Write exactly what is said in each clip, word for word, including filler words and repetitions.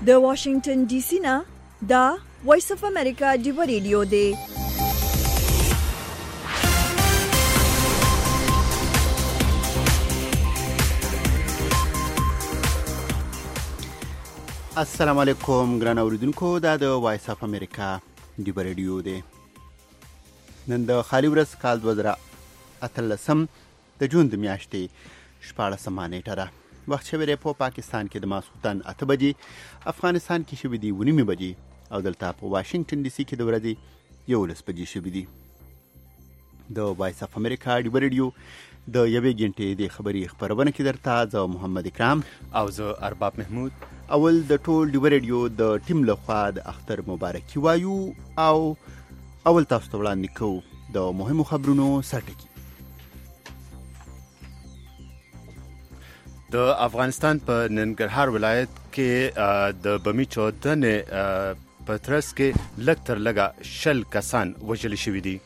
د واشنگټن ډي سي نه دا وایس اف امریکا دی ریډیو دی. السلام علیکم ګران اوریدونکو، دا د وایس اف امریکا دی ریډیو دی. نن د خالي ورځ کال دوه زره اتلسم د جون د میاشتې شپاړسمه نیټه ده. وخت شوی دی په پاکستان کې د ماسخوتن اته بجې، افغانستان کې شوي دي اوه نیمې بجې، او دلته په واشنګټن ډي سي کې د ورځې یولس بجې شوي دي. د وایس اف امریکا دی ریډیو د یوې غنټې د خبري خبرونه کې درته زه محمد اکرام او زه ارباب محمود اول د ټول دی ریډیو د ټیم لخوا د اختر مبارکي وایو او اول تاسو ته وړاندې کوو د مهمو خبرونو سرټکی. د افغانستان په ننګرهار ولایت کې د بمی چودنې په ترڅ کې لږ تر لږه شل کسان وژل شوي دي.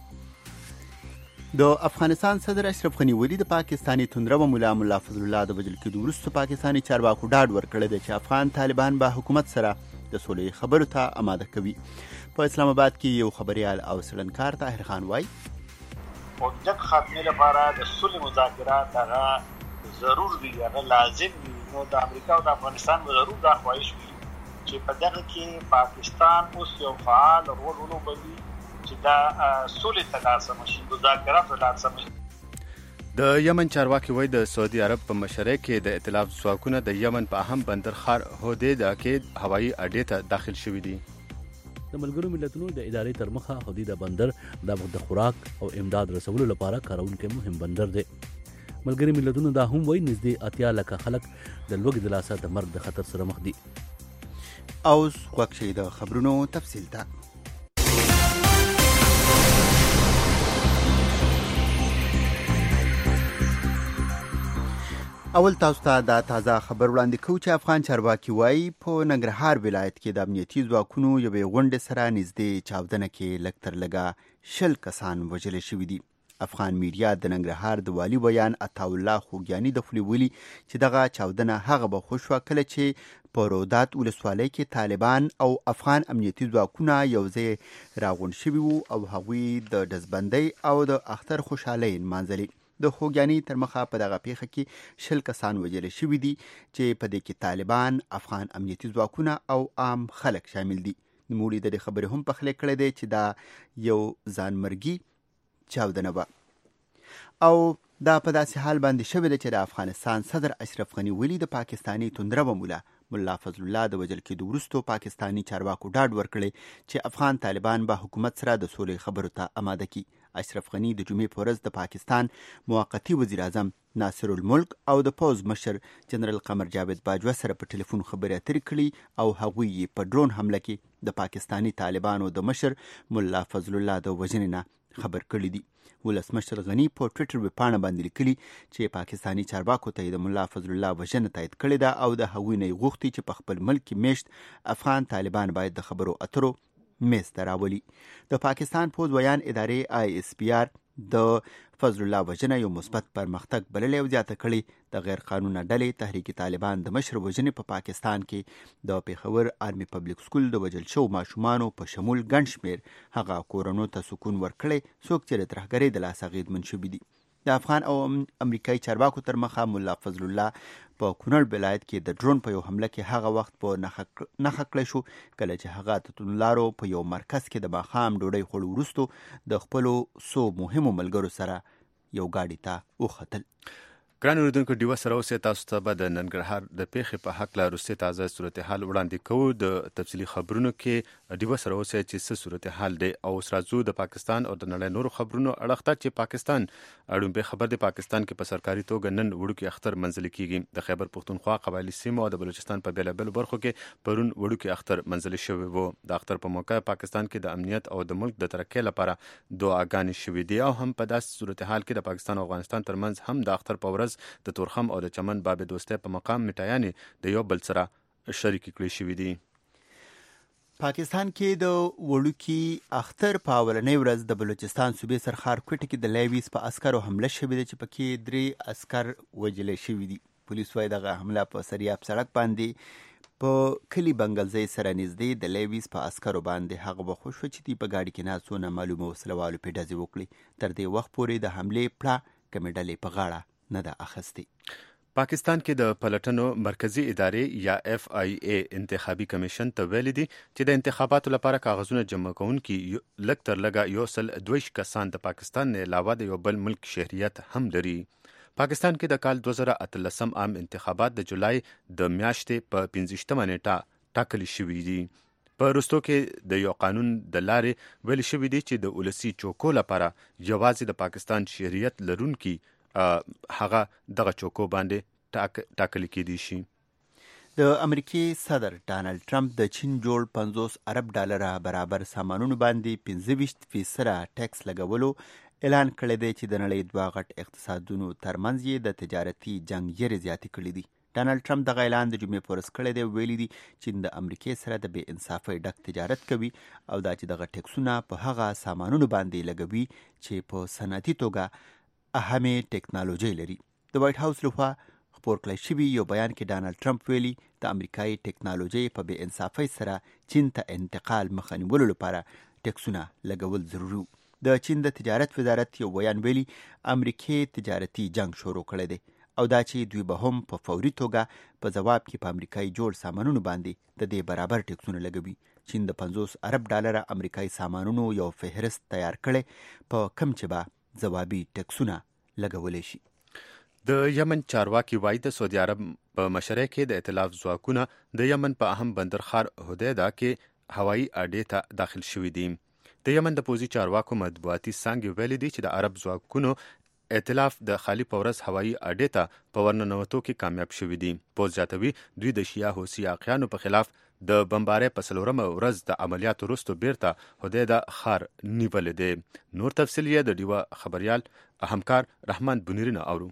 د افغانستان صدر اشرف غني ولي د پاکستاني توندرو مولا مولا فضل الله د وژل کېدو وروسته پاکستاني چارواکو ډاډ ورکړی دی چې افغان طالبان به حکومت سره د سولې خبرو ته آماده کوي. په اسلام آباد کې یو خبريال او سلنکار طاهر خان وایي او د خاتمه لپاره د سولې مذاکرات هغه ضرور دي، هغه لازم دي. نو د امریکا او د افغانستان ضرور دا خواهش وي چې په دغه کې پاکستان اوس یو فعال رول ولوبوي چې دا سولې ته لاسه مشي، مذاکرات ته لاسه مشي. د یمن چارواکي وایي د سعودي عرب په مشرۍ کې د ائتلاف ځواکونه د یمن په اهم بندر ښار هودیدا کې هوایي اډې ته داخل شوي دي. د ملګرو ملتونو د ادارې تر مخه هودیدا بندر د خوراک او امداد رسولو لپاره کارونکی مهم بندر دی. ملګري ملتونو دا هم وایي نږدې اتیا لکه خلک د لوږې د لاسه د مرګ د خطر سره مخ دي. اوس غوږ شئ د خبرونو تفصیل ته. اول تاسو ته دا تازه خبر وړاندې کوو چې افغان چارواکي وایي په ننګرهار ولایت کې د امنیتي ځواکونو یوې غونډې سره نږدې چاودنه کې لږ تر لږه شل کسان وژل شوي دي. افغان میډیا د ننګرهار د والي بیان عطاالله خوږیاني د خولې ویلي چې دغه چاودنه هغه به خوش وه کله چې په رودات ولسوالۍ کې طالبان او افغان امنیتي ځواکونه یو ځای راغونډ شوي وو او هغوی د ډزبندۍ او د اختر خوشحالۍ نمانځلې. د خوږیاني تر مخه په دغه پیښه کې شل کسان وژل شوي دي چې په دې کې طالبان، افغان امنیتي ځواکونه او عام خلک شامل دي. نوموړي د دې خبرې هم پخلی کړی دی چې دا یو ځانمرګي چاودنه وه او دا په داسې حال باندې شوې ده چې د افغانستان صدر اشرف غني ولي د پاکستاني توندرو مولا مولا فضل الله د وژل کېدو وروسته پاکستاني چارواکو ډاډ ورکړی چې افغان طالبان به حکومت سره د سولې خبرو ته آماده کړي. اشرف غني د جمعې په ورځ د پاکستان موقتي وزیر اعظم ناصر الملک او د پوز مشر جنرال قمر جاوید باجوه سره په ټلیفون خبرې اترې کړي او هغوی یې په ډرون حمله کې د پاکستاني طالبانو د مشر مولا فضل الله د وژنې نه خبر کړی دي. ولسمشر غني په ټویټر ویبپاڼه باندې لیکلي چې پاکستاني چارواکو ته د مولا فضل الله وژنه تایید کړې ده او د هغوی نه یې غوښتي چې په خپل ملک کې میشت افغان طالبان باید د خبرو اترو میز ته راولي. د پاکستان پوز ویان ادارې آی اس پی آر د فضل الله وژنه یو مثبت پرمختګ بللی او زیاته کړي. د غیر قانونه ډلې تحریک طالبان د مشر وژنې په پاکستان کې د پیښور آرمي پبلک سکول د وژل شوو ماشومانو په شمول ګڼ شمېر هغه کورنو ته سکون ورکړی څوک چې د ترهګرۍ د لاسه اغېزمن شوي دي. د افغان او امریکایي چارواکو تر مخه مولا فضل الله په کونړ ولایت کې د ډرون په یو حمله کې هغه وخت په نښه کړی شو کله چې هغه د توندلارو په یو مرکز کې د ماښام ډوډۍ خوړو وروسته د خپلو څو مهمو ملګرو سره یو ګاډي ته وختل. ګران اورېدونکو، ډیوه سره اوسئ. تاسو ته به د ننګرهار د پیښې په هکله وروستۍ تازه صورتحال وړاندې کوو. د تفصیلي خبرونو کې ډیوه سره اوسئ چې څه صورتحال دی. او اوس راځو د پاکستان او د نړۍ نورو خبرونو اړخ ته چې پاکستان اړومبی خبر دی. پاکستان کې په سرکاري توګه نن وړوکی اختر منځلي کیږي. د خیبر پښتونخوا قبایلي سیمو او د بلوچستان په بیلابیلو برخو کې پرون وړوکی اختر منځلي شوی وو. د اختر په موقع پاکستان کې د امنیت او د ملک د ترقۍ لپاره دعاګانې شوې دي او هم په داسې صورتحال کې د پاکستان او افغانستان ترمنځ هم د اختر په ورځ د تورخم او د چمن باب دوستۍ په مقام مټایانې د یو بل سره شریکې کړې شوې دي. پاکستان کې د وړوکي اختر په اولنۍ ورځ د بلوچستان صوبې سرخار کوټه کې د لیویس په عسکرو حمله شوې ده چې پکې درې عسکر وژل شوي دي. پولیس وايي دغه حمله په سریاب سړک باندې په کلی بنګلزی سره نږدې د لیویس په عسکرو باندې هغه وخت وشوه چې دوی په ګاډي کې ناست نامعلومه وسلوالو پرې ډزې وکړې. تر دې وخت پورې د حملې پړه کومې ډلې په غاړه نه ده اخیستې. پاکستان کې د پلټنو مرکزی ادارې یا اف آی ای انتخابي کمیشن ته ویلي دي چې د انتخاباتو لپاره کاغذونه جمع کوونکي لږ تر لږه یو سل دویش کسان د پاکستان نه علاوه د یو بل ملک شهریت هم لري. پاکستان کې د کال دوه زره اتلسم عام انتخابات د جولای د میاشتې په پنځویشتمه نیټه ټاکل شوي دي. په وروستو کې د یو قانون د لارې ویل شوي دي چې د ولسي چوکو لپاره یوازې د پاکستان شهریت لرونکي هغه دغه چوکو باندې ټاکل کېدی شي. د امریکای صدر ډانلډ ټرمپ د چین جوړ پنځوس ارب ډالره برابر سامانونو باندې پنځه ویشت فیصده ټیکس لګولو اعلان کړی دی چې د نړۍ دوه غټ اقتصادونو ترمنځ یې د تجارتي جنگ یې زیاتې کړي دي. ډانلډ ټرمپ دغه اعلان د جمعې په ورځ کړی دی. ویلي دي چې د امریکای سره د بې انصافۍ ډک تجارت کوي او دا چې دغه ټیکسونه په هغه سامانونو باندې لګوي چې په صنعتي توګه اهمه ټیکنالوژي لري. د وایټ هاوس لخوا خپور کړی شوي یو بیان کې ډانلډ ټرمپ ویلي د امریکایي ټیکنالوژي په بې انصافۍ سره چین ته انتقال مخه نیولو لپاره ټیکسونه لګول ضروري. د چین د تجارت وزارت یو بیان ویلي امریکای تجارتي جنگ شروع کړی دی او دا چې دوی به هم په فوري توګه په ځواب کې په امریکایي جوړ سامانونو باندې د دې برابر ټیکسونه لګوي. چین د پنځوس ارب ډالره امریکایي سامانونو یو فهرست تیار کړی په کم چې به ځوابي ټیکسونه لګولې شي. د یمن چارواکي وایي د سعودي عرب په مشرۍ کې د ائتلاف ځواکونه د یمن په اهم بندرخوار هدیده کې هوایي اډې ته داخل شوي دي. د یمن د پوځي چارواکو مطبوعاتي څانګې ویلي دي چې د عرب ځواکونو ائتلاف د خالی پورس هوایي اډې ته په ورننوتو کې کامیاب شوي دي. پوځ زیاتوي دوی د شیعه حوثي عاقیانو په خلاف د بمبارۍ په څلورمه ورځ د عملیاتو وروسته بیرته هدیده ښار نیولی دی. نور تفصیل یې د ډیوه خبریال همکار رحمان بنیری نه اورو.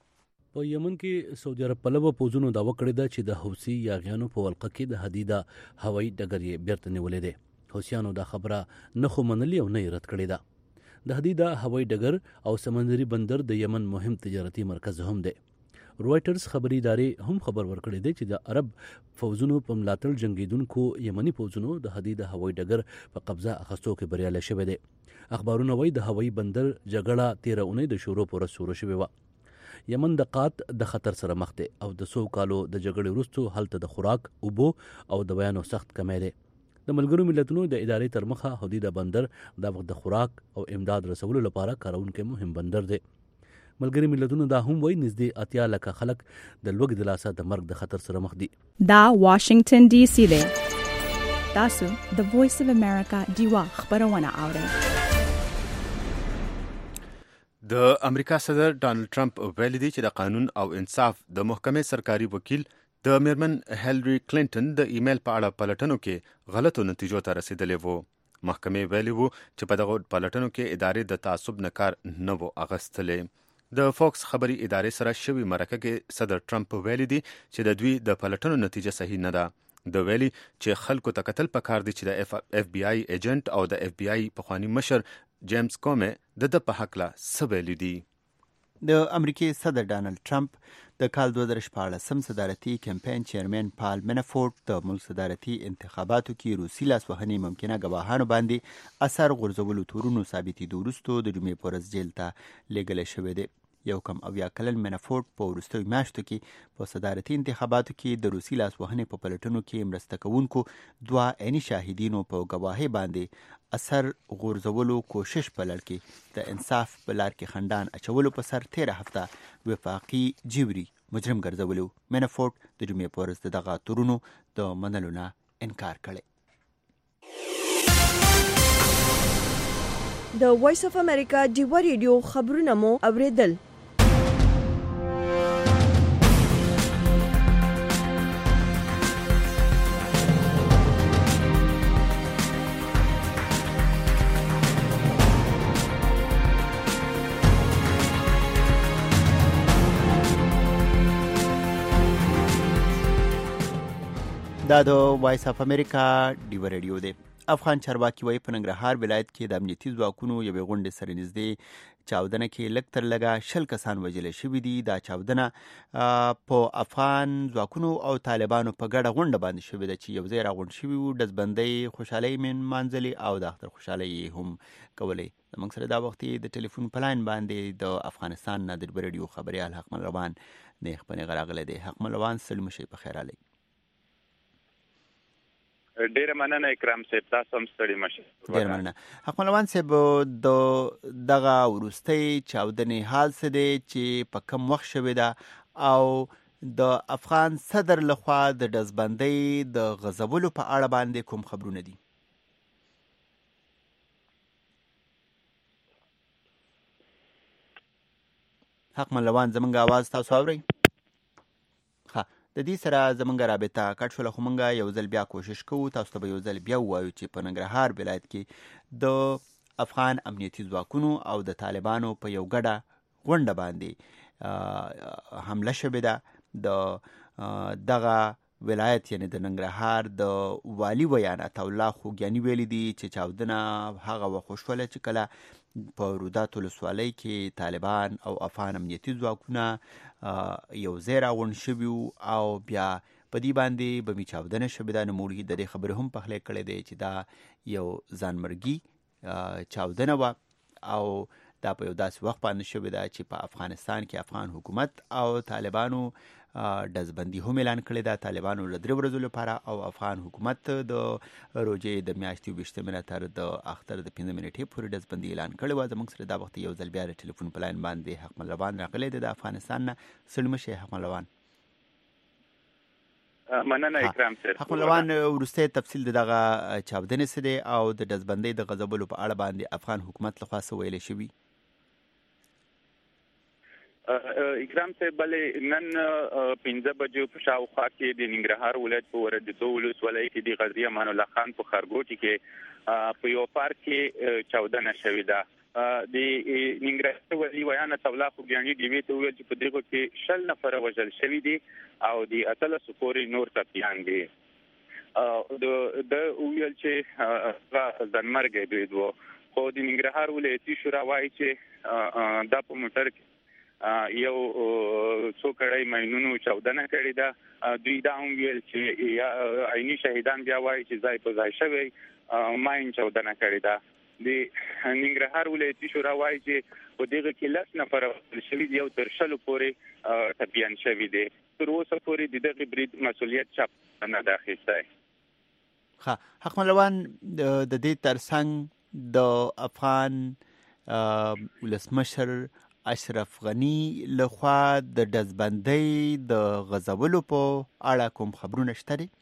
په یمن کې سعودي عرب پلوه پوځونو دعوه کړې ده چې د حوثي یاغیانو په ولقه کې د حدیده هوایي ډګر یې بیرته نیولی دی. حوثیانو دا خبره نه خو منلې او نه یې رد کړې ده. د حدیده هوایي ډګر او سمندري بندر د یمن مهم تجارتي مرکز هم دی. رویټرز خبري ادارې هم خبر ورکړی دی چې د عرب فوزونو په ملاتړ جنگیدونکو یمني فوزونو د حدیده هوایي ډګر په قبضه اخیستو کې بریالی شوی دی. اخبارونه وایي د هوایي بندر جګړه تیره اونۍ د شروع په ورځ شروع شوې وه. یمن د قات د خطر سره مخ دی او د څو کالو د جګړې وروسته هلته د خوراک، اوبو او د بیانو سخت کمی دی. د ملګرو ملتونو د ادارې تر مخه حدیده بندر د وخت د خوراک او امداد رسولو لپاره کارونکی مهم بندر دی. ملګري ملتونو دا هم وایي نږدې اتیا لکه خلک د لوږې د لاسه د مرګ د خطر سره مخ دي. دا واشنگټن ډي سي دی. تاسو د وایس اف امریکا ډیوا خبرونه اورئ. د امریکا صدر ډانلډ ټرمپ ویلي دی چې د قانون او انصاف د محکمې سرکاري وکیل د میرمن هیلری کلینټن د ایمیل په اړه پلټنو کې غلطو نتیجو ته رسیدلی وو. محکمې ویلي وو چې په دغه پلټنو کې ادارې د تعصب نه کار نه وو اخیستلی. د فوکس خبري ادارې سره شوي مرکه کې صدر ټرمپ ویلي دی چې د دوی د پلټنو نتیجه صحیح نه ده. د ویلي چې خلکو ته کتل پکار دي چې د اف بی آی ایجنټ او د اف بی آی پخوانی مشر جیمز کومې د د په هکله څه ویلي دي. د امریکای صدر ډانلډ ټرمپ د کال دوه زره شپاړسم صدارتي کمپاین چیرمن پال منافورټ د ملک صدارتي انتخاباتو کې روسي لاسوهنې ممکنه ګواهانو باندې اثر غورځولو تورونو ثابتېدو وروسته د جمعې په ورځ جیل ته لیږلی شوی دی. یو کم اویا کلن منافورټ په وروستیو میاشتو کې په صدارتي انتخاباتو کې د روسي لاسوهنې په پلټنو کې مرسته کوونکو دوه عیني شاهدینو په ګواهۍ باندې اثر غورځولو کوشش په لړ کې د انصاف په لار کې خنډان اچولو په سر تیره هفته وفاقي جبري مجرم ګرځولو. منافورټ د جمعې په ورځ د دغه تورونو د منلو نه انکار کړی. د وایس اف امریکا ډیوا ریډیو خبرونه مو اوریدل. دا د وایس اف امریکا ډیوا ریډیو دی. افغان چارواکي وایي په ننګرهار ولایت کې د امنیتي ځواکونو یوې غونډې سره نږدې چاودنه کې لږ تر لږه شل کسان وژل شوي دي. دا چاودنه په افغان ځواکونو او طالبانو په ګډه غونډه باندې شوې ده چې یو ځای راغونډ شوي وو. ډزبندۍ خوشحالۍ منځلې او د اختر خوشحالۍ هم کولی. زموږ سره دا وخت د ټلیفون په لاین باندې د افغانستان نه د ډیبر رادیو خبریال حقمل روان د خپنې غراغله دی. حقمل روان سلام شي په خیر علي. ډیر مننه اکرام صاحب، تاسو هم ستړي مشه. ډیر مننه حقمل روان صاحب. د دغه ورستۍ چاودنې حال څه دی چې په کم وخت شوې ده او د افغان صدر لخوا د ډزبندۍ د غځولو په اړه باندې کوم خبرونه دي؟ حق ملوان زمونږ آواز تاسو اورئ؟ ښه، د دې سره زمونږ رابطه کټ شوله، خو مونږ یو ځل بیا کوشش کوو تاسو ته به یو ځل بیا ووایو چې په ننګرهار ولایت کې د افغان امنیتي ځواکونو او د طالبانو په یو ګډه غونډه باندې حمله شوې ده. د دغه ولایت یعنی د ننګرهار د والي ویان عطاالله خوږیاني ویلي دي چې چاودنه هغه وخت وشوله چې کله په رودات ولسوالۍ کې طالبان او افغان امنیتي ځواکونه یو ځای راغونډ شوي وو او بیا په دې باندې بمي چاودنه شوې ده. نو موږ د دې خبرې هم پخلی کړی دی چې دا یو ځانمرګي چاودنه وه او دا په یو داسې وخت باندې شوې ده چې په افغانستان کې افغان حکومت او طالبانو ډزبندي هم اعلان کړې ده. طالبانو له درې ورځو لپاره او افغان حکومت د روژې د میاشتې اوویشتمې نه تر د اختر د پنځه نیټې پورې ډزبندي اعلان کړې وه. زموږ سره دا وخت یو ځل بیا د ټلیفون په لاین باندې حقمل روان راغلی دی د افغانستان نه. سلام شه حقمل روان. مننه اکرام صاحب. حقمل روان، وروستی تفصیل دغه چاودنې څه دی او د ډزبندۍ د غځولو په اړه باندې افغان حکومت لخوا څه ویلی شوي؟ اکرام صاحب، بلې نن پنځه بجو په شاوخوا کې د ننګرهار ولایت په وردګو ولسوالۍ کې د غازي امان الله خان په ښارګوټي کې په یو پارک کې چاودنه شوې ده. د ننګرهار والي ویان عطاالله خوږیاني ډیوې ته وویل چې په دغه کې شل نفره وژل شوي دي او د اتلسو پورې نور ټپیان دي. د وویل چې هغه ځانمرګی برید و، خو د ننګرهار ولایتي شورا وایي چې دا په موټر کې یو څو کړای ماینونو چاودنه کړې ده. دوی دا هم ویل چې عیني شهیدان بیا وایي چې ځای په ځای شوی ماین چاودنه کړې ده. د ننګرهار ولایتي شورا وایي چې په دغه کې لس نفره وژل شوي دي او تر شلو پورې ټپیان شوي دي. تر اوسه پورې د دغه برید مسؤلیت چا نه ده اخیستی. ښه، حقمل روان، د دې ترڅنګ د افغان ولسمشر اشرف غنی لخوا د ډزبندۍ د غځولو په اړه کوم خبرونه شته دي؟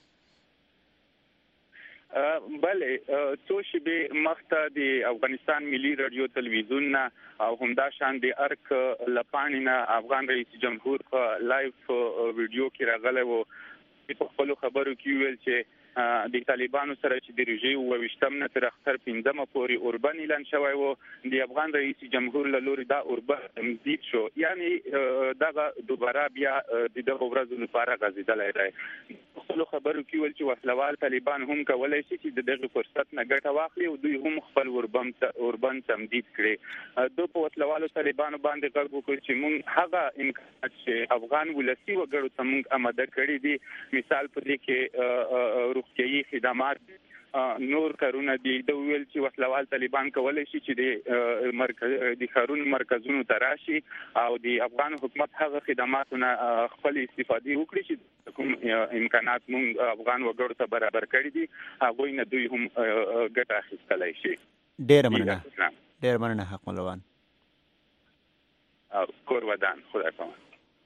بله، څو شیبې مخته د افغانستان ملي رادیو تلویزیون نه او همدا شان د ارک لپانې نه افغان رئیس جمهور په لایف ویډیو کې راغلی و. په خپلو خبرو کې ویل چې د طالبانو سره چې د روژې اوویشتم نه تر اختر پنځمه پورې اوربن اعلان شوی و، د افغان رئیس جمهور له لوري دا اوربن تمدید شو، یعنی دغه دوباره بیا د دغه ورځو لپاره غځېدلی دی. په خپلو خبرو کې ویل چې وسلوال طالبان هم کولی شي چې د دغه فرصت نه ګټه واخلي او دوی هم خپل اوربن تمدید کړي. دوی په وسلوالو طالبانو باندې غږ وکړ چې موږ هغه امکانات چې افغان ولسي وګړو ته موږ اماده کړي دي، مثال په دې کې روغتیايي خدمات، نور کارونه دي. د ویل چې وسلوال طالبان کولی شي چې د مرکز د ښارونو مرکزونو ته راشي او د افغان حکومت هغه خدماتونه خپل استفادې وکړي چې کوم امکانات موږ افغان وګړو ته برابر کړي دي، هغوی نه دوی هم ګټه اخیستلی شي. ډېره مننه ډېره مننه حقمل روان. کور ودان. خدای پامان.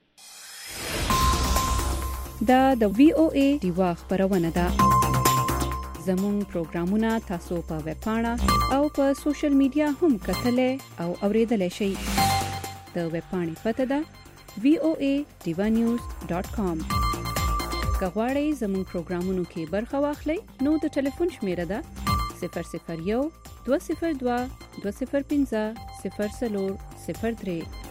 دا د وی او ای دیوا خبرونه ده. زموږ پروګرامونه تاسو په ویب پاڼه او په سوشل میډیا هم کتلای او اوریدلای شئ. د ویب پاڼې پته ده وی او ای دیوا نیوز ډاټ کام. که غواړئ زموږ پروګرامونو کې برخه واخلئ نو د ټلیفون شمیره ده صفر صفر یو دوه صفر دوه دوه صفر پنځه صفر څلور صفر درې.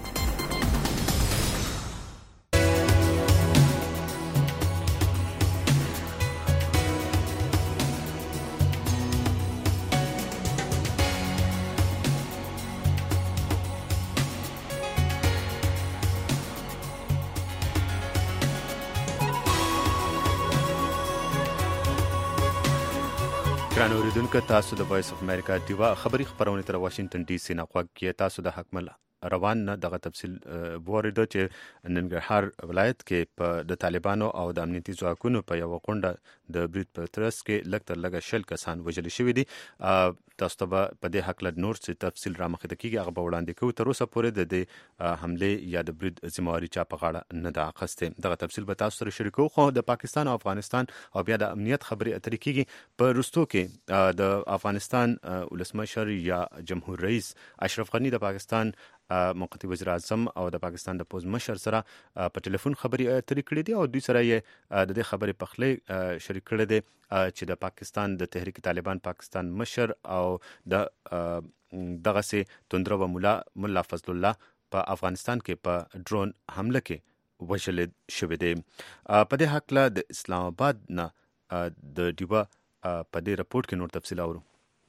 ګران اوریدونکو تاسو د وایس اف امریکا دیوا خبری خبرونه تر واشنگټن ډي سي نه خوږی تاسو د حکمل روان نه دغه تفصیل وریدو چې ننګرهار ولایت کې په د طالبانو او د امنیتي ځواکونو په یو غونډه د برید په ترڅ کې لږ تر لږه شل کسان وژل شوي دي. تاسو ته په دې حق له نور څه تفصیل را مخې ته کیږي هغه به وړاندې کوو. تر اوسه پورې د دې حمله یا د برید ذمہواری چا په غاړه نه ده اخیستې. دغه تفصیل به تاسو سره شریکو. خو د پاکستان او افغانستان او بیا د امنیت خبرې اترې کیږي. په رستو کې د افغانستان ولسمشر یا جمهور رئیس اشرف غنی د پاکستان موقتی وزیر اعظم او د پاکستان د پوز مشر سره په ټلیفون خبرې اترې کړې دي او دوی سره یې د دې خبرې په خله شریک کړی دی چې د پاکستان د تحریک طالبان پاکستان مشر او د دغه سي توندرو مولا مولا فضل الله په افغانستان کې په ډرون حمله کې وژل شوی دی. په دې حق له د اسلام آباد نه د دیوا په دې رپورت کې نور تفصیل اورو.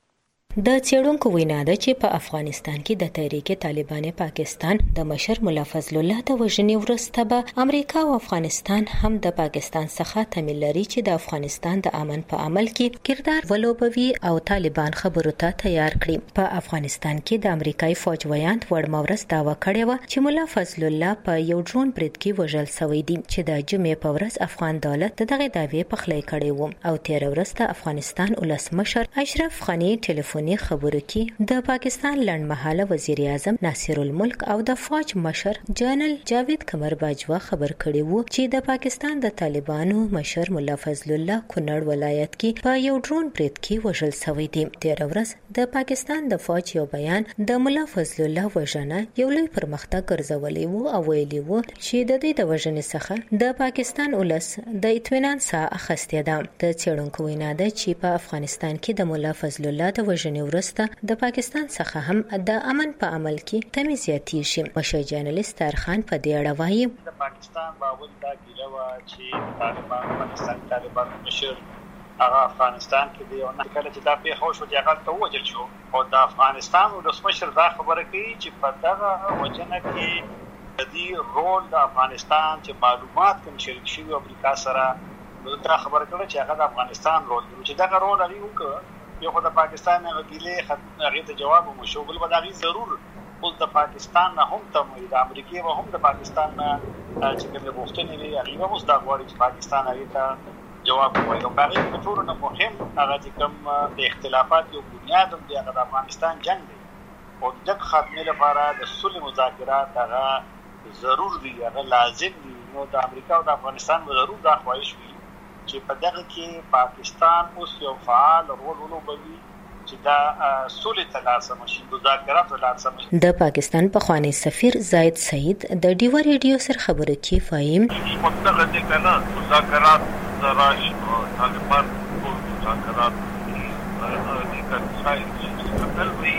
د څېړونکو وینا ده چې په افغانستان کې د تحریک طالبان پاکستان د مشر مولا فضل الله د وژنې وروسته به امریکا او افغانستان هم د پاکستان څخه تمایل لري چې د افغانستان د امن په عمل کې کردار ولوبوي او طالبان خبرو ته تیار کړي. په افغانستان کې د امریکایي فوج ویاند وړمورس داوا کړې و چې مولا فضل الله په یو ډرون برید کې وژل شوی دی چې د جمعې په ورځ افغان دولت دغه دعوی په خله کړې و او تیر ورځ د افغانستان ولسمشر اشرف غنی ټلیفون خبرو کې د پاکستان لنډمهاله وزیر اعظم ناصر الملک او د فوج مشر جنرال جاوید قمر باجوا خبر کړی وو چې د پاکستان د طالبانو مشر مولا فضل الله کونړ ولایت کې په یو ډرون برید کې وژل شوی دی. تیر ورځ د پاکستان د فوج یو بیان د مولا فضل الله وژنه یو لوی پرمختګ ګرځولې وو او ویلي وو چې د دې د وژنې څخه د پاکستان ولس د اطمینان ساه اخیستې ده. د څېړونکو وینا ده چې په افغانستان کې د مولا فضل الله د وژنې ورسته د پاکستان څخه هم د امن په عمل کې کمی زیاتېږي. مشر جرنالست طارخان په دې اړه وایي د پاکستان باور دا ګیره چې طالبان پاکستان طالبان مشر هغه افغانستان کې دی او نه کله چې دا پیښه شو چې هغه ته وجل شو او د افغانستان ولسمشر دا خبره کوي چې په دغه وجنه کې د دې رول د افغانستان چې معلومات کوم شریک شوی امریکا سره نو دا خبره کړه چې هغه د افغانستان رول دی چې دا رول لري وکړه یو خو د پاکستان نه غیله خط هغه ته جواب مو شو بل بداغي ضرور اوس د پاکستان نه هم ته د امریکای او هم د پاکستان نه چې کوم غوښتنې لري هغه اوس دا غواړي چې پاکستان هغه ته جواب وایي. نو هغه په ټول نه مهم هغه چې کوم د اختلافات یو بنیاد دی هغه د افغانستان جنگ دی او د ختمې لپاره د صلح مذاکرات هغه ضرور دی هغه لازم دی. نو د امریکا او د افغانستان به ضرور دا خواهش وي چې په دغه کې پاکستان اوس یو فعال رول ولوبوي چې دا صلح ته لازم شي مذاکرات لازم شي. د پاکستان پخوانی سفیر زاید سعید د ډیوا ریډیو سره خبرو کې فایم مطلق دي کنه مذاکرات راش طالبان او مذاکرات د کانساین خپل وی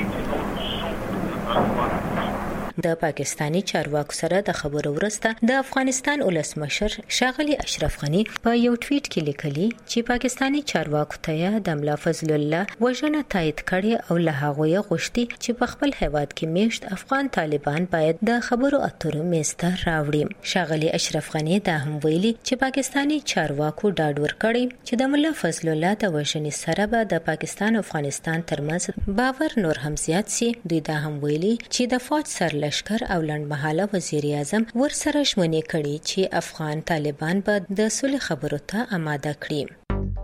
د پاکستانی چارواکو سره د خبرو وروسته د افغانستان ولسمشر ښاغلی اشرف غنی په یو ټویټ کې لیکلي چې پاکستانی چارواکو ته د مولا فضل الله وژنه تایید کړي او له هغه غوښتي چې په خپل هیواد کې میشت افغان طالبان باید د خبرو اترو میسته راوړي. ښاغلی اشرف غنی دا هم ویلي چې پاکستانی چارواکو ډاډ ورکړي چې د مولا فضل الله د وژنې سره به د پاکستان او افغانستان ترمنځ باور نور هم زیات شي. دوی دا هم ویلي چې د فوج سر لشکر او لنډمهاله وزیر اعظم ورسره ژمنې کړي چې افغان طالبان به د صلح خبرو ته آماده کړي.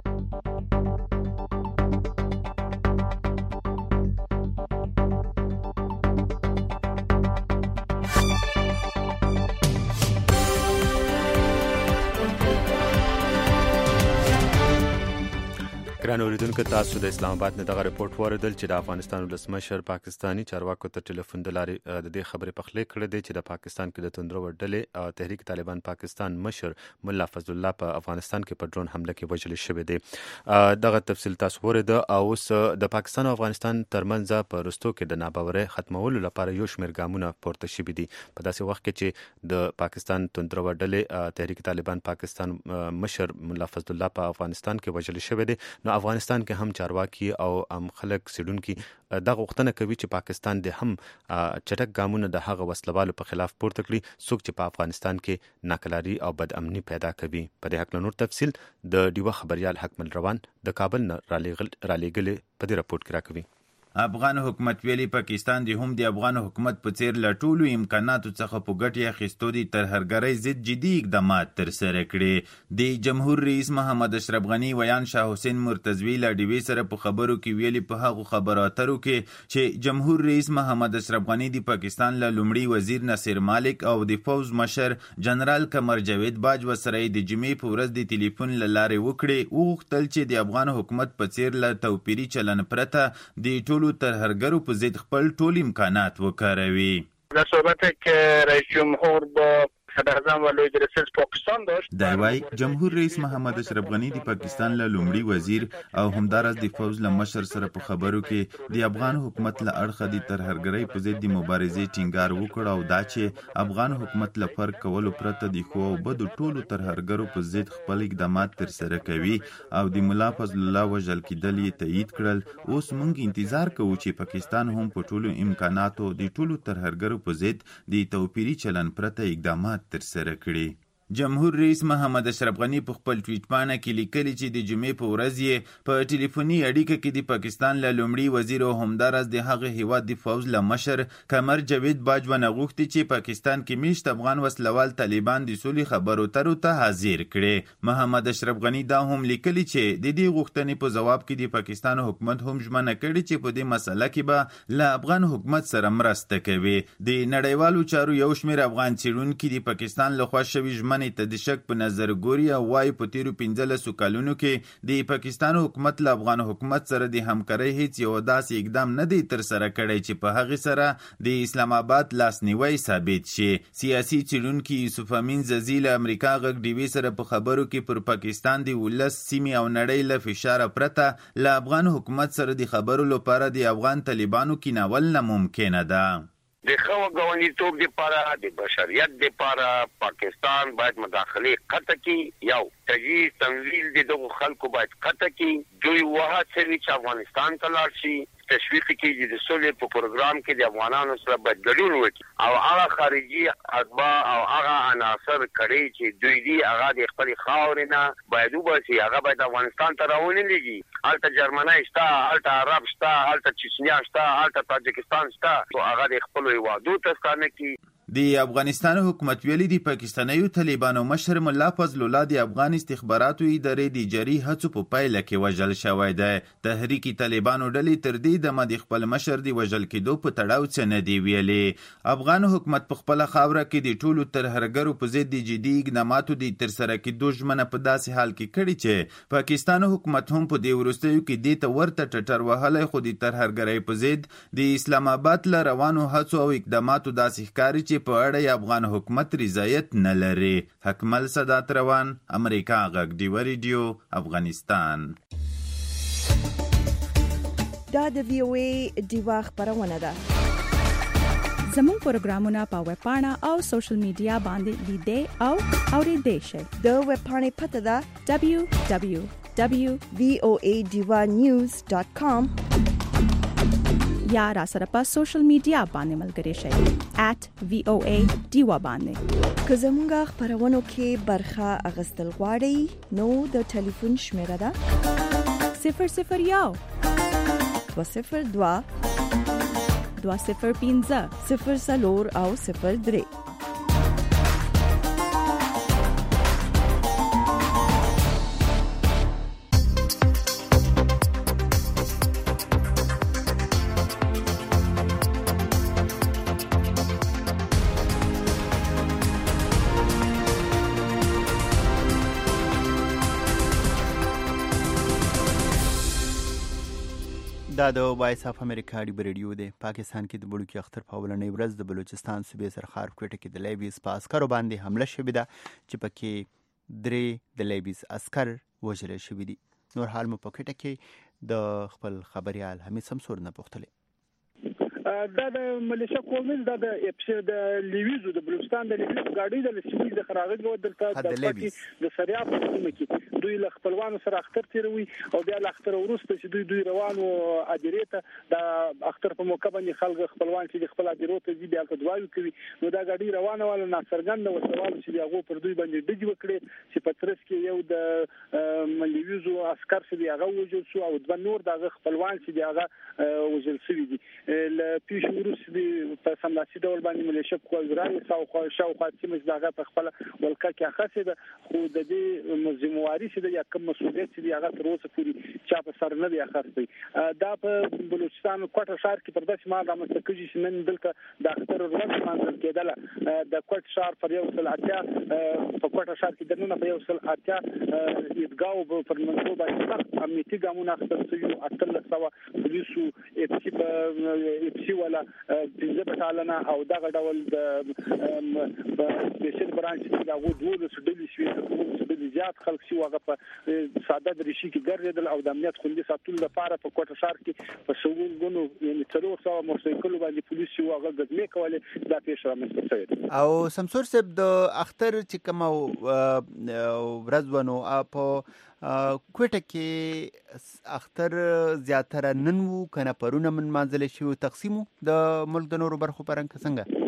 ګران اوریدونکو تاسو د اسلام آباد نه دغه رپورت واردل چې د افغانستان ولسمشر پاکستانی چارواکو ته ټلیفون د لارې د دې خبرې په خله کړې دي چې د پاکستان کې د توندرو ډلې تحریک طالبان پاکستان مشر مولا فضل الله په افغانستان کې په ډرون حمله کې وژل شوی دی. دغه تفصیل تاسو ورته او اوس د پاکستان او افغانستان ترمنځ په رستو کې د ناباورۍ ختمولو لپاره یو شمېر ګامونه پورته شوي دي. په داسې وخت کې چې د پاکستان توندرو ډلې تحریک طالبان پاکستان مشر مولا فضل الله په افغانستان کې وژل شوی دی نو په افغانستان کې هم چارواکي او ام خلک سیډونکي دا غوښتنه کوي چې پاکستان د هم چټک ګامونه د هغه وسلوالو په خلاف پورته کړي څوک چې په افغانستان کې ناکلاري او بد امني پیدا کوي. په دې حق نور تفصیل د ډیوه خبريال حکمل روان د کابل نه رالېږلي په دې راپورټ کې راکوي. افغان حکومت ویلي پاکستان د هم د افغان حکومت په څیر له ټولو امکاناتو څخه په ګټې اخیستو دي ترهګرۍ ضد جدي اقدامات ترسره کړي. د جمهور رئیس محمد اشرف غني ویان شاه حسین مرتضوی له ډیوې سره په خبرو کې ویلي په هغو خبرو اترو کې چې جمهور رئیس محمد اشرف غني د پاکستان له لومړي وزیر نصیر مالک او د فوز مشر جنرال قمر جاوید باجوه سره د جمعې په ورځ د ټلیفون له لارې وکړي. وغوښتل چې د افغان حکومت په څیر له توپیري چلن پرته د ټولو ترهرګرو په ضد خپل ټول امکانات وکاروي. در صحبتی که رئیس جمهور با صدر اعظم و لوی درسیز پاکستان داشت دا وای جمهور رئیس محمد اشرف غني د پاکستان له لومړي وزیر او همدارس د فوز له مشر سره په خبرو کې د افغان حکومت له اړخه د ترهرګرۍ په ضد د مبارزې ټینګار وکړ او دا چې افغان حکومت له فرق کولو پرته د خو او بدو ټولو ترهرګرو په ضد خپل اقدامات ترسره کوي او د مولا فضل الله وژل کېدل یې تایید کړل. اوس موږ انتظار کوو چې پاکستان هم په ټولو امکاناتو د ټولو ترهرګرو په ضد د توپیري چلن پرته اقدامات ترسره کړي. جمهور رئیس محمد اشرف غني په خپل ټویټ باندې کې لیکلي چې د جمعې په ورځ یې په ټلیفوني اړیکه کې د پاکستان له لومړي وزیر او همدارس د هغه هیواد د فوز له مشر قمر جاوید باجوه نه غوښتي چې پاکستان کې میشت افغان وسلوال طالبان د سولې خبرو اترو ته حاضر کړي. محمد اشرف غني دا هم لیکلي چې د دې غوښتنې په جواب کې د پاکستان حکومت هم ژمنه کړې چې په دې مسله کې به له افغان حکومت سره مرسته کوي. د نړیوالو چارو یو شمېر افغان څېړونکي د پاکستان لخوا شوي ژمنې ته د شک په نظر ګوري او وايي په تیرو پنځلسو کلونو کې د پاکستان حکومت له افغان حکومت سره د همکارۍ هیڅ یو داسې اقدام نه دی ترسره کړی چې په هغې سره د اسلام آباد لاسنیوی ثابت شي. سیاسي څېړونکي یوسف امین ززي له امریکا غږ ډیوې سره په خبرو کې پر پاکستان د ولس سیمې او نړۍ له فشاره پرته له افغان حکومت سره د خبرو لپاره د افغان طالبانو کینول ناممکنه ده. د خو ګاونډیتوب لپاره د بشریت لپاره پاکستان باید مداخله قطع کړي. یو تجهیز تمویل د دغو خلکو باید قطع کړي. دوی وهڅوي چې افغانستان ته لاړ شي. تشویق کیږي د سولې په پروګرام کې د افغانانو سره باید ګډون وکړي او هغه خارجي اتباع او هغه عناصر کړي چې دوی دي هغه د خپل خاورې نه باید وباسي. هغه باید افغانستان ته راونیږي. هلته جرمني شته، هلته عرب شته، هلته چچنیا شته، هلته تاجکستان شته. او هغه د خپل هیوادو ته ستانه کړي. د افغانستان حکومت ویلي د پاکستانیو طالبانو مشر مولا فضل الله د افغان استخباراتو ادارې د جاري هڅو په پایله کې وژل شوی دی. تحریک طالبانو ډلې تر دې دمه د خپل مشر د وژل کېدو په تړاو څه نه دی ویلي. افغان حکومت په خپله خاوره کې د ټولو ترهرګرو په ضد د جدي اقداماتو د ترسره کېدو ژمنه په داسې حال کې کړې چې پاکستان حکومت هم په دې وروستیو کې دې ته ورته ټټر وهلی، خو د ترهرګرۍ په ضد د اسلام آباد له روانو هڅو او اقداماتو داسې ښکاري چې په اړه افغان حکومت رضایت نه لري. حکمل صدات روان، امریکا غږ ډیوه ریډیو، افغانستان. دا د وی او ای ډیوه خبرونه ده. زموږ پروګرامونه په ویب پاڼه او سوشل میډیا باندې لیدئ او اوریدئ شئ. د ویب پاڼې پته ده دبلیو دبلیو دبلیو ډاٹ وی او ای ډیوه نیوز ډاٹ کام یا را سره په سوشل میډیا باندې ملګري شئ ایٹ وی او ای ډیوه باندې. که زموږ خبرونو کې برخه اخیستل غواړئ نو د ټلیفون شمیره ده صفر صفر یو دوه صفر دوه دوه صفر پنځه صفر څلور او صفر درې. دا د وایس اف امریکا ډیوه ریډیو دی. پاکستان کې د بلوکی اختر په اولنۍ ورځ د بلوچستان صوبې سرخار کوټه کې د لیبیز په عسکرو باندې حمله شوې ده چې پکې درې د لیبیز عسکر وژل شوي دي. نور حال مو په کوټه کې د خپل خبريال حمید سمسور نه پوښتلې. دا د ملیشیا کومل دا د اپسه د لیویزو د بلوچستان د لیویزو غاډي د سیمې د خراغې د دلته د پټي د سریا په کومه کې دوی له خپلوانو سره اختر تیروي او بیا له اختر ورسته چې دوی دوی روانو ادریته د اختر په موقع باندې خلک خپلوان چې خپل ادریته دي بیا په دوايو کوي نو دا غاډي روانه ولا ناصرګند او سوال چې هغه پر دوی باندې ډج وکړي چې په ترڅ کې یو د لیویزو عسكر چې هغه وجود شو او د نور د خپلوان چې هغه وجل شوی دي ل پیش وروس دي په سملاسي ډول باندې ملیشیا کوالرای ساو خو شاو خاطمه دغه په خپل ولکه کې خاصه ده خو د دې مزمواري چې د یا کوم مسؤلیت چې هغه تر اوسه پورې چا په سر نه دی اخیستی دا په بلوچستان کوټه ښار کې پر داسې ما د مستقجي سنن دلته د اختر ورځ باندې کېدله د کوټ ښار پر یو سل اتیا په کوټه ښار کې دنه په یو سل اتیا ایدګاو پر منځو باندې سخت امنیتي ګامونه اخیستل شوي اتل سوا پولیسو اپسی اپسی ولا پنځه بټالنه او دغه ډول د سپیشل برانچ د هغه دوه سډلې شوي د سډلې زیات خلک شي هغه په ساده درشي کې ګرځیدل او د امنیت خوندي ساتلو لپاره په کوټه ښار کې په شوول غونو یعنی څلور سوه موټرسایکل باندې پولیس یو هغه ګزمې کولې دا پیښه رامنځته شوې او سمسور صاحب د اختر چې کوم ورځ ونو په کوټه کې اختر زیاتره نن وو کنه پرونه من منځل شو تقسیمو د ملک د نورو برخو پرنګ څنګه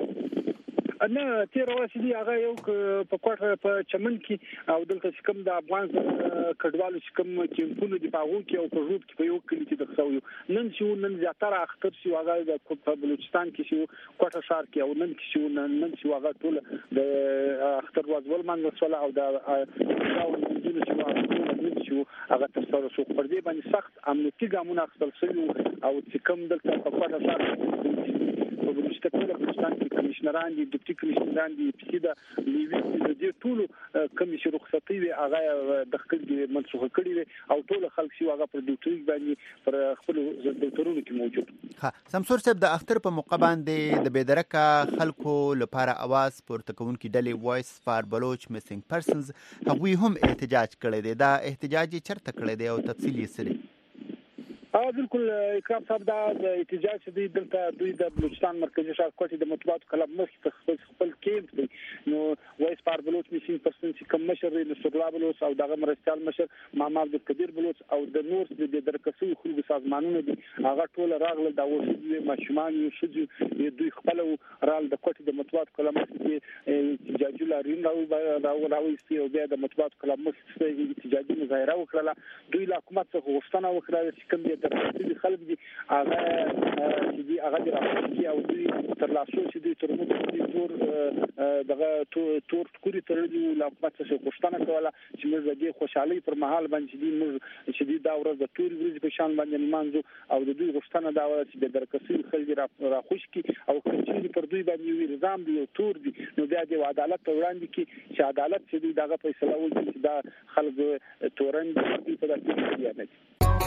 نه تیر واسي دی هغه یو په کوټه په چمن کې او دلته کوم د افغان کډوالو کوم کیمپونه دی په هغه کې او په روټ کې په یو کلی کې د ښویو نن شو نن زیاتره اختر شو هغه د بلوچستان کې شو کوټه ښار کې او نن کې شو نن شو هغه ټول د اختر ورځ منځ ولا او د او د چې شو هغه تر څو شو پر دې باندې سخت امنیتي ګامونه اخیستل شوي او چې کوم دلته په کوټه ښار په بلوچستان کې بلوچستان کې کمشنران دي ډیپټي کمشنران دي چې د لیوی د دې ټول کمیشن رخصتي وي هغه د خپل منسوخه کړی وي او ټول خلک شي هغه پر ډیوټي باندې پر خپل دفترونو کې موجود ها سمسور صاحب د اختر په موقع باندې د بيدرکه خلکو لپاره اواز پورته کوونکې ډلې وایس فار بلوچ میسنګ پرسنز هغوی هم احتجاج کړی دی دا احتجاج چرته کړی دی او تفصیل یې سره اه بالکل اکرام صاحب دا د احتجاج دی دلته دوی د بلوچستان مرکزی ښار کوټې د مطبوعاتو کلب مخ خپل خپل کېمپ دی نو وایس پار بلوچ میسین پرسن چې کوم مشر دی نصر الله بلوچ او دغه مرستيال مشر محمد عبدالقدیر بلوچ او د نور د درکسو خلکو سازمانونو دي هغه ټول راغله د وښې ماشومان یو شذ دوی خپل رال د کوټې د مطبوعاتو کلب مخ کې احتجاج لري راو راوي او بیا د مطبوعاتو کلب مخ کې احتجاجي مظاهره وکړه دوی له حکومت څخه غوښتنه وکړه چې کوم د خلک دي هغه چې دی هغه د راپورتي او دوی تر لاسو چې دوی تر موږ دي تور دغه تور کوري تر دې له حکومت څخه غوښتنه کوله چې موږ د خوشحالي پر مهال باندې دي موږ چې دی دا ورځ د تور ورځ په شان باندې مانځو او د دوی غوښتنه دا و چې د درکسي خلک را خوش کی او چې پر دوی باندې وی نظام دی او تور دي نو بیا د عدالت وړاندې کی چې عدالت چې دوی دغه فیصله وکړي چې دا خلک تورن دي په داسې کې نه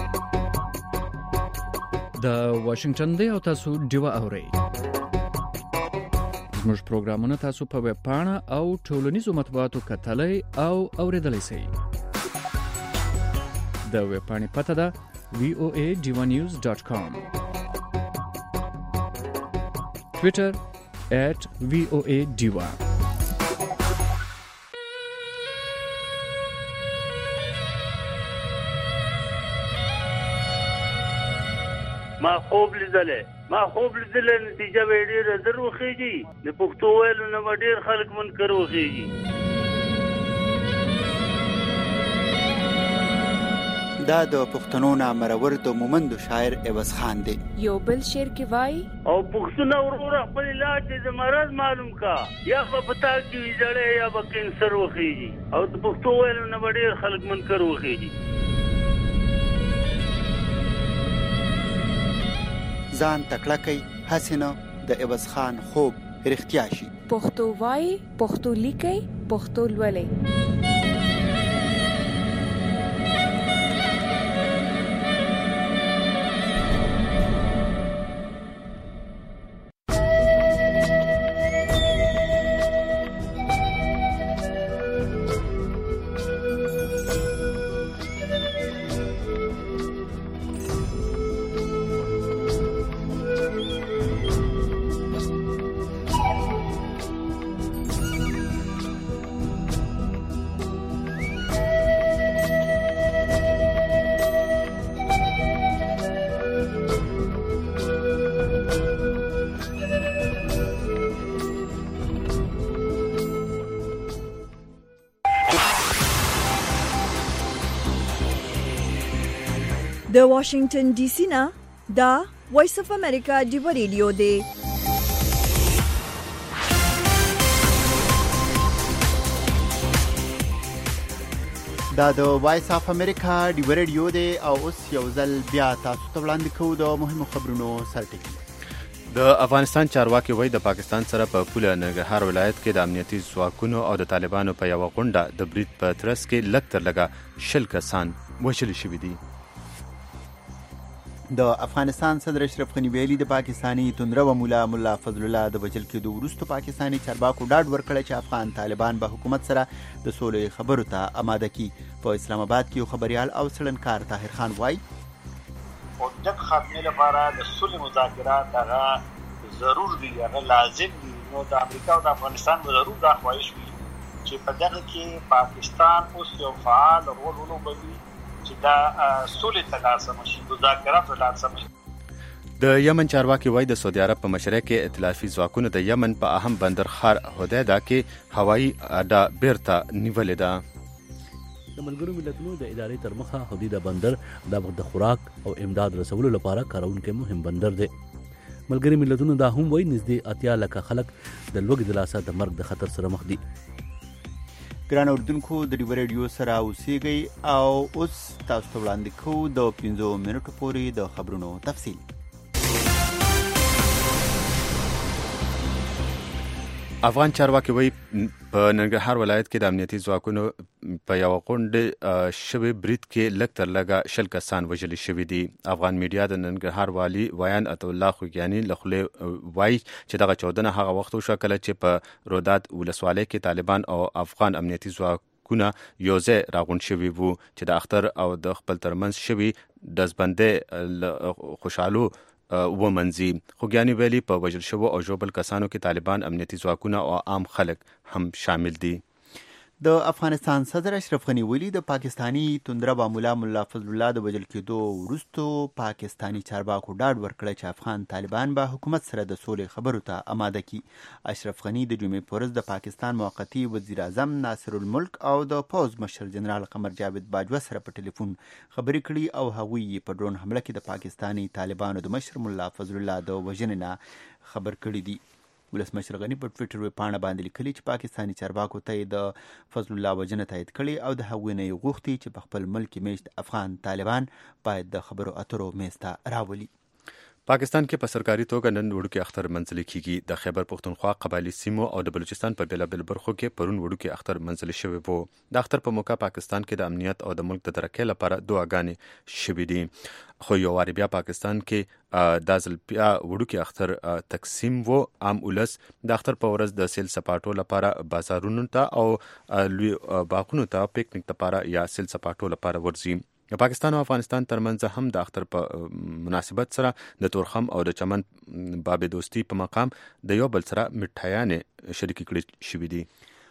د واشنگټن دی او تاسو ډیوا اورئ زموږ پروګرامونه تاسو په ویب پاڼه او ټولنیزو مطبوعاتو کتلای او اوریدلای شئ د ویب پاڼې پته ده وی او ای ډیوا نیوز ډاٹ کام ټوئیټر ایٹ وی او ای ډیوا ما خوب لیدلې ما خوب لیدلې نتیجه به ډېره زر وخیږي د پښتو ویلو نه به ډېر خلک منکر وخیږي دا د پښتنو نامرور د مومند شاعر عوض خان دی یو بل شعر کې وای او پښتون ورور خپل علاج د مرض معلوم کا یا په پتا کې ویځړې یا به کینسر وخیږي او د پښتو ویلو نه به ډېر خلک منکر وخیږي ځان تکړه کوي حسینه د عوض خان خوب رښتیا شي پښتو وای پښتو لیکي پښتو لولې د واشنگټن ډي سي نه دا وایس اف امریکا ډیو ریډیو دی. دا د وایس اف امریکا ډیو ریډیو دی او اوس یو ځل بیا تاسو ته وړاندې کوو د مهمو خبرونو سرټکی. د افغانستان چارواکي وایي د پاکستان سره په پوله ننګرهار ولایت کې د امنیتي ځواکونو او د طالبانو په یوه غونډه د برید په ترڅ کې لږ تر لږه شل کسان وژل شوي دي. د افغانستان صدر اشرف غني ویلي د پاکستاني توندرو مولا مولا فضل الله د وژل کېدو وروسته پاکستاني چارواکو ډاډ ورکړی چې افغان طالبان به حکومت سره د سولې خبرو ته آماده کی. په اسلام آباد کې یو خبريال او څلنکار طاهر خان وایي او د خاتمه لپاره د سولې مذاکرات هغه ضرور دي، هغه لازم دي. نو د امریکا او د افغانستان ضرور دا خواهش وي چې په دغه کې پاکستان اوس یو فعال رول ولوبوي چې دا سولې ته لازم شي، مذاکرات لازم شي. د یمن چارواکي وایي د سعودي عرب په مشرۍ کې ائتلافي ځواکونو د یمن په اهم بندر ښار هودیدا کې هوایي اډه بیرته نیولې ده. د ملګرو ملتونو د ادارې تر مخه هودیدا بندر د خوراک او امداد رسولو لپاره کارونکي مهم بندر دی. ملګري ملتونو دا هم وایي نږدې اتیا لکه خلک د لوږې د لاسه د مرګ د خطر سره مخ دي. ګران اردوونکو د ډیو ریډیو سره اوسېږئ او اوس تاسو ته وړاندې کوو د پنځو منټو پورې د خبرونو تفصیل. افغان چارواکي وایي په ننګرهار ولایت کې د امنیتي ځواکونو په یوه غونډه شوې برید کې لږ تر لږه شل کسان وژل شوي دي. افغان میډیا د ننګرهار والي ویان عطاالله خوږیاني له خولې وایي چې دغه چاودنه هغه وخت وشوه کله چې په روداد ولسوالۍ کې طالبان او افغان امنیتي ځواکونه یو ځای راغونډ شوي وو چې د اختر او د خپل ترمنځ شوي ډزبندۍ خوشحالو ومنځي. خوږیاني ویلي په وژل شوو او ژوبل کسانو کې طالبان امنیتي ځواکونه او عام خلک هم شامل دي. د افغانستان صدر اشرف غني ویلي د پاکستاني توندرو مولا مولا فضل الله د وژل کېدو وروسته پاکستاني چارواکو ډاډ ورکړی چې افغان طالبان به حکومت سره د سولې خبرو ته آماده کی. اشرف غني د جمعې په ورځ د پاکستان موقتي وزیر اعظم ناصر الملک او د پوز مشر جنرال قمر جاوید باجوه سره په ټلیفون خبرې کړي او هغوی په ډرون حمله کې د پاکستاني طالبانو د مشر مولا فضل الله د وژنې نه خبر کړي دي. ولسمشر غني په ټویټر ویبپاڼه باندې لیکلي چې پاکستاني چارواکو ته د فضل الله وژنه تایید کړي او د هغوی نه یې غوښتي چې په خپل ملک کې میشت افغان طالبان باید د خبرو اترو میز ته راولي. پاکستان کې په سرکاري توګه نن وړوکی اختر منځلي کیږي. د خیبر پښتونخوا قبایلي سیمو او د بلوچستان په بیلابیل برخو کې پرون وړوکی اختر منځلي شوی وو. د اختر په موقع پاکستان کې د امنیت او د ملک د ترقۍ لپاره دعاګانې شوي دي. خو یو وارې بیا پاکستان کې دا ځل بیا وړوکی اختر تقسیم وو. عام ولس د اختر په ورځ د سیل سپاټو لپاره بازارونو ته او لوی باغونو ته پکنیک لپاره یا سیل سپاټو لپاره ورځي. د پاکستان او افغانستان ترمنځ هم د اختر په مناسبت سره د تورخم او د چمن باب دوستی په مقام د یو بل سره مټایانې شریکې کړې شوې دي.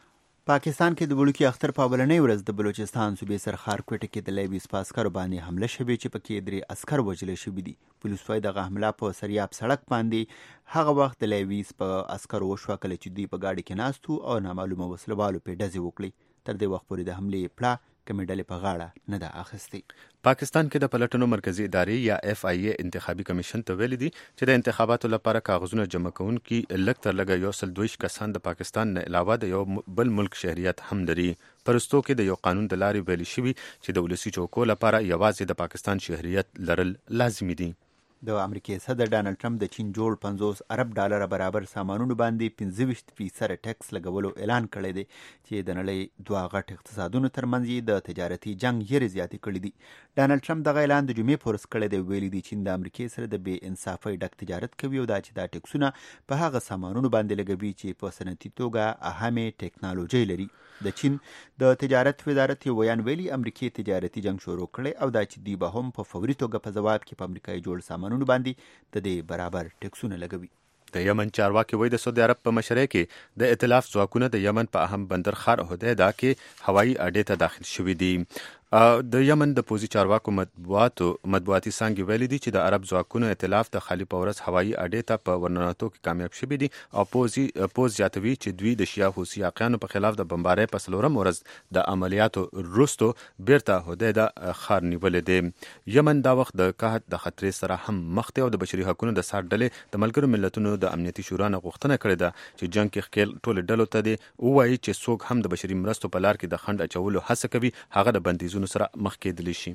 پاکستان کې د وړوکي اختر په اولنۍ ورځ د بلوچستان صوبې سرخار کوټه کې د لیویس په عسکرو باندې حمله شوې چې پکې درې عسکر وژل شوي دي. پولیس وايي دغه حمله په سریاب سړک باندې هغه وخت د لیویس په عسکرو وشوه کله چې دوی په گاډي کې ناست وو او نامعلومه وسلوالو پې ډزې وکړې. تر دې وخت پورې د حملې پړه کمې ډلې په غاړه نه ده اخیستې. پاکستان کې د پلټنو مرکزی ادارې یا اف آی ای انتخابي کمیشن ته ویلي دي چې د انتخاباتو لپاره کاغذونه جمع کوونکي لږ تر لږه یو سل دویشت کسان د پاکستان نه علاوه د یو بل ملک شهریت هم لري. پرستو کې د یو قانون د لارې ویلي شوي چې د ولسي چوکو لپاره یوازې د پاکستان شهریت لرل لازمي دي. د امریکای صدر ډانلډ ټرمپ د چین جوړ پنځوس ارب ډالر برابر سامانونو باندې پنځه ویشت فیصد ټیکس لګولو اعلان کړی دی چې د نړۍ دوه غټ اقتصادونو ترمنځ یې د تجارتي جنگ یې زیاتې کړي دي. ډانلډ ټرمپ دغه اعلان د جمعې په ورځ کړی دی. ویلي دی چین د امریکای سره د بې انصافۍ ډک تجارت کوي او دا چې دا ټیکسونه په هغه سامانونو باندې لګوي چې په صنعتي توګه اهمه ټیکنالوژي لري. د چین د تجارت وزارت یو ویان ویلي امریکای تجارتي جنگ شروع کړي او دا چې دوی به هم په فوري توګه په ځواب کې په امریکایي جوړ سامانونو باندې د دې برابر ټیکسونه لګوي. د یمن چارواکي وایي د سعودي عرب په مشرۍ کې د ائتلاف ځواکونه د یمن په اهم بندر ښار هودیدا کې هوایي اډې ته داخل شوي دي. د یمن د پوزي چارواکو مطبوعاتو مطبوعاتي څانګې ویلي دي چې د عرب ځواکونو ائتلاف د خالي په ورځ هوایي اډې ته په ورننوتو کې کامیاب شوي دي او پوزي پوز زیاتوي چې دوی د شیا حوثي حقیانو په خلاف د بمبارۍ په څلورم ورځ د عملیاتو وروسته بیرته هودیده ښار نیولی دی. یمن دا وخت د قحط د خطرې سره هم مخ دی او د بشري حقونو د ساټ ډلې د ملګرو ملتونو د امنیتي شورا نه غوښتنه کړې ده چې جنګ کې ښکېل ټولې ډلو ته دې ووایي چې څوک هم د بشري مرستو په لار کې د خنډ اچولو هڅه کوي هغه د بندیزونو سره مخ کېدلی شي.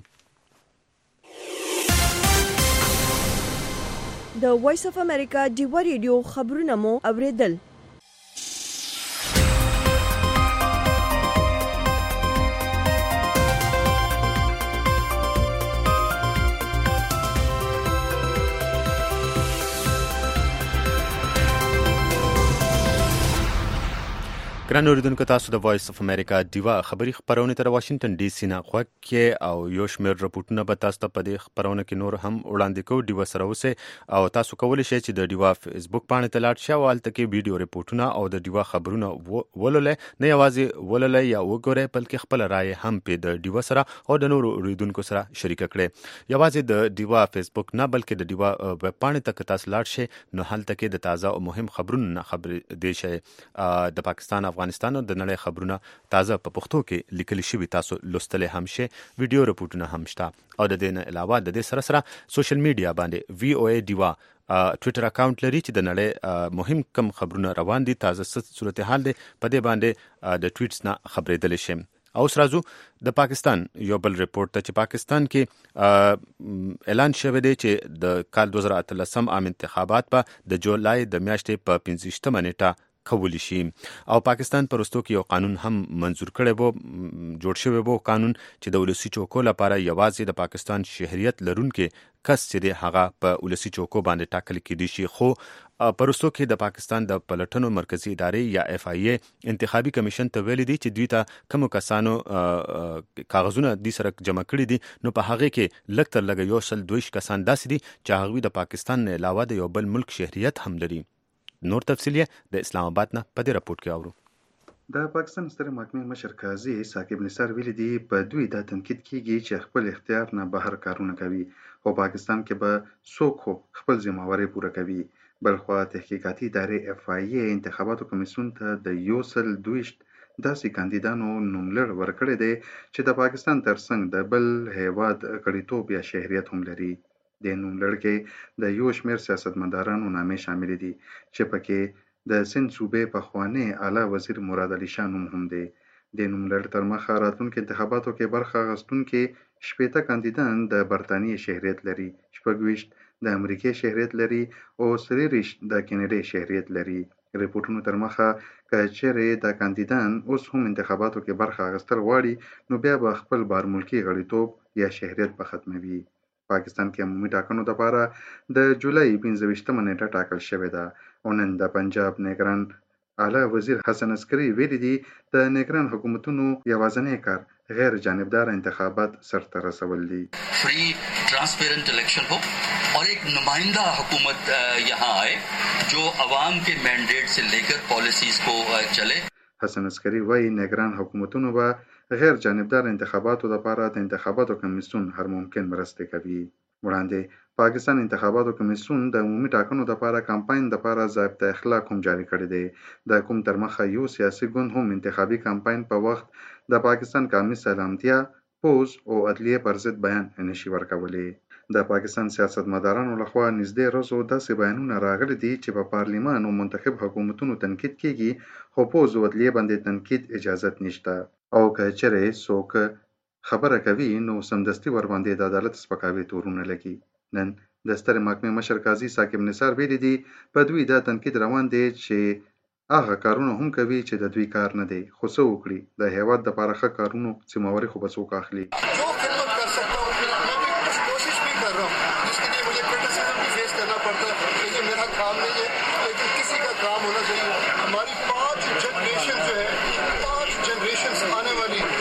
د وایس اف امریکا ډیوا ریډیو خبرونه مو اوریدل. ګران اوریدونکو تاسو د وایس اف امریکا ډیوا خبری خبرونه تر واشنگټن ډي سي نه خوښ کې او یو شمېر رپورټونه به تاسو ته په دې خبرونه کې نور هم وړاندې کوو. ډیوا سره اوسئ او تاسو کولی شئ چې د ډیوا فیسبوک پاڼې ته لاړ شئ او هلته کې ویډیو رپورټونه او د ډیوا خبرونه ولولئ. نه یوازې ولولئ یا وګورئ بلکې خپله رایې هم پې د ډیوا سره او د نورو اوریدونکو سره شریکه کړئ. یوازې د ډیوا فیسبوک نه بلکې د ډیوا ویب پاڼې ته که تاسو لاړ شئ نو هلته کې د تازه او مهم خبرونو نه خبرې دی شئ. د پاکستان افغانستان او د نړۍ خبرونه تازه په پښتو کې لیکل شوي تاسو لوستلی هم شئ. ویډیو رپورټونه هم شته او د دې نه علاوه د دې سره سره سوشل میډیا باندې وی او ای ډیوا ټویټر اکاونټ لري چې د نړۍ مهم کم خبرونه روان دي تازه ست صورتحال دی په دې باندې د ټویټس نه خبرېدلی شئ. اوس راځو د پاکستان یو بل رپورټ ته چې پاکستان کې اعلان شوی دی چې د کال دوه زره اتلسم عام انتخابات په د جولای د میاشتې په پنځویشتمه نیټه کولی شي او پاکستان پر وروستو کې یو قانون هم منظور کړی وو جوړ شوی وو قانون چې د ولسي چوکو لپاره یوازې د پاکستان شهریت لرونکي کس چې دی هغه په ولسي چوکو باندې ټاکل کېدی شي. خو پر وروستو کې د پاکستان د پلټنو مرکزي ادارې یا اف آی ای انتخابي کمیشن ته ویلي دي چې دوی ته کومو کسانو کاغذونه دوی سره جمع کړي دي نو په هغې کې لږ تر لږه یو سل دویشت کسان داسې دي چې هغوی د پاکستان نه علاوه د یو بل ملک شهریت هم لري. نور تفصیل د اسلام آباد نه په دې راپورټ کې اورو. د پاکستان ستر محکمې مشر قاضي ثاقب نثار ویلي دي په دوی دا تنقید کیږي چې خپل اختیار نه بهر کارونه کوي او پاکستان کې به څوک خپل ذمہواری پوره کوي. بلخوا تحقیقاتي ادارې اف آی ای انتخاباتو کمیسیون ته د یو سل دویشت داسې کاندیدانو نوملړ ورکړی دی چې د پاکستان ترڅنګ د بل هیواد غړیتوب یا شهریت هم لري. د نوملړ کې د یو شمېر سیاستمدارانو نامې شاملې دي چې پکې د سند صوبې پخوانی اعلی وزیر مراد علي شاه نوم هم دی. د نوملړ تر مخه راتلونکو انتخاباتو کې برخه اخیستونکي شپېته کاندیدان د برطانیې شهریت لري، شپږ ویشت د امریکې شهریت لري او څلېرویشت د کینیډا شهریت لري. ریپورټونو تر مخه که چیرې د کاندیدان اوس هم انتخاباتو کې برخه اخیستل غواړي نو بیا به خپل بارملکي غړیتوب یا شهریت به ختموي. پاکستان کې عمومي ټاکنو لپاره د جولای پنځه ویشتمه نیټه ټاکل شوې ده او نن د پنجاب نگران اعلی وزیر حسن عسکري ویلي دي د نگران حکومتونو یوازینی کار غیر جانبدار انتخابات سرته رسول دي. Free transparent election हो और एक नुमाइंदा हुकूमत यहाँ आए जो अवाम के मैंडेट से लेकर पॉलिसीज को चले. حسن عسکري وايي نگران حکومتونو به غیر جانبدار انتخاباتو لپاره د انتخاباتو کمیسیون هر ممکن مرسته کوي. وړاندې پاکستان انتخاباتو کمیسیون د عمومي ټاکنو لپاره کمپاین لپاره ضابطه اخلاق هم جاری کړی دی. د کوم تر مخه یو سیاسي ګوند هم انتخابي کمپاین په وخت د پاکستان قومي سلامتیا پوز او عدلیه پر ضد بیان نشي ورکولی. د پاکستان سیاستمدارانو لخوا نږدې ورځو داسې بیانونه راغلي دي چې په پارلیمان او منتخب حکومتونو تنقید کیږي خو پوز او عدلیه باندې تنقید اجازت نشته او که چیرې څوک خبره کوي نو سمدستي ور باندې د عدالت سپکاوي تورونه لګي. نن د ستر محکمې مشر قاضي ثاقب نثار ویلي دي په دوی دا تنقید روان دی چې هغه کارونه هم کوي چې د دوی کار نه دی خو څه وکړي د هیواد دپاره ښه کارونو ذمہواري خو به څوک اخلي.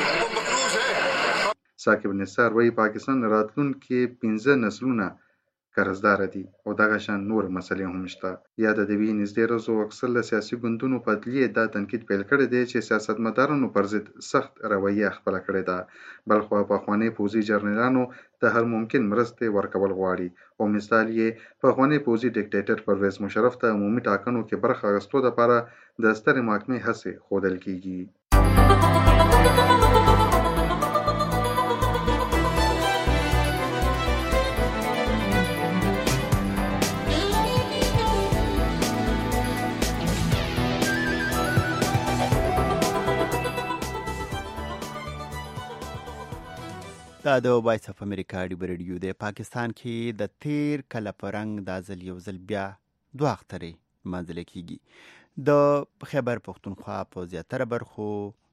ثاقب نثار وايي پاکستان راتلونکي پنځه نسلونه قرضدار دي او دغه شان نور مسلې هم شته. یا د دوی نږدې رزو اکثر له سیاسي ګوندونو په عدلیې دا تنقید پیل کړی دی چې سیاستمدارانو پر ضد سخت رویه خپله کړې ده. بلخوا پخواني پوځي جرنیلانو د هر ممکن مرستې ورکول غواړي او مثال یې پخواني پوځي ډیکټیټر پرویز مشرف ته عمومي ټاکنو کې برخه اخیستو دپاره د سترې محکمې هڅې ښودل کیږي. دا د وایس اف امریکا ډیبر ریډیو دی. پاکستان کې د تیر کله پرنګ دا ځل یو ځل بیا دوه اخترې لمانځل کیږي. د خیبر پښتونخوا په زیاتره برخو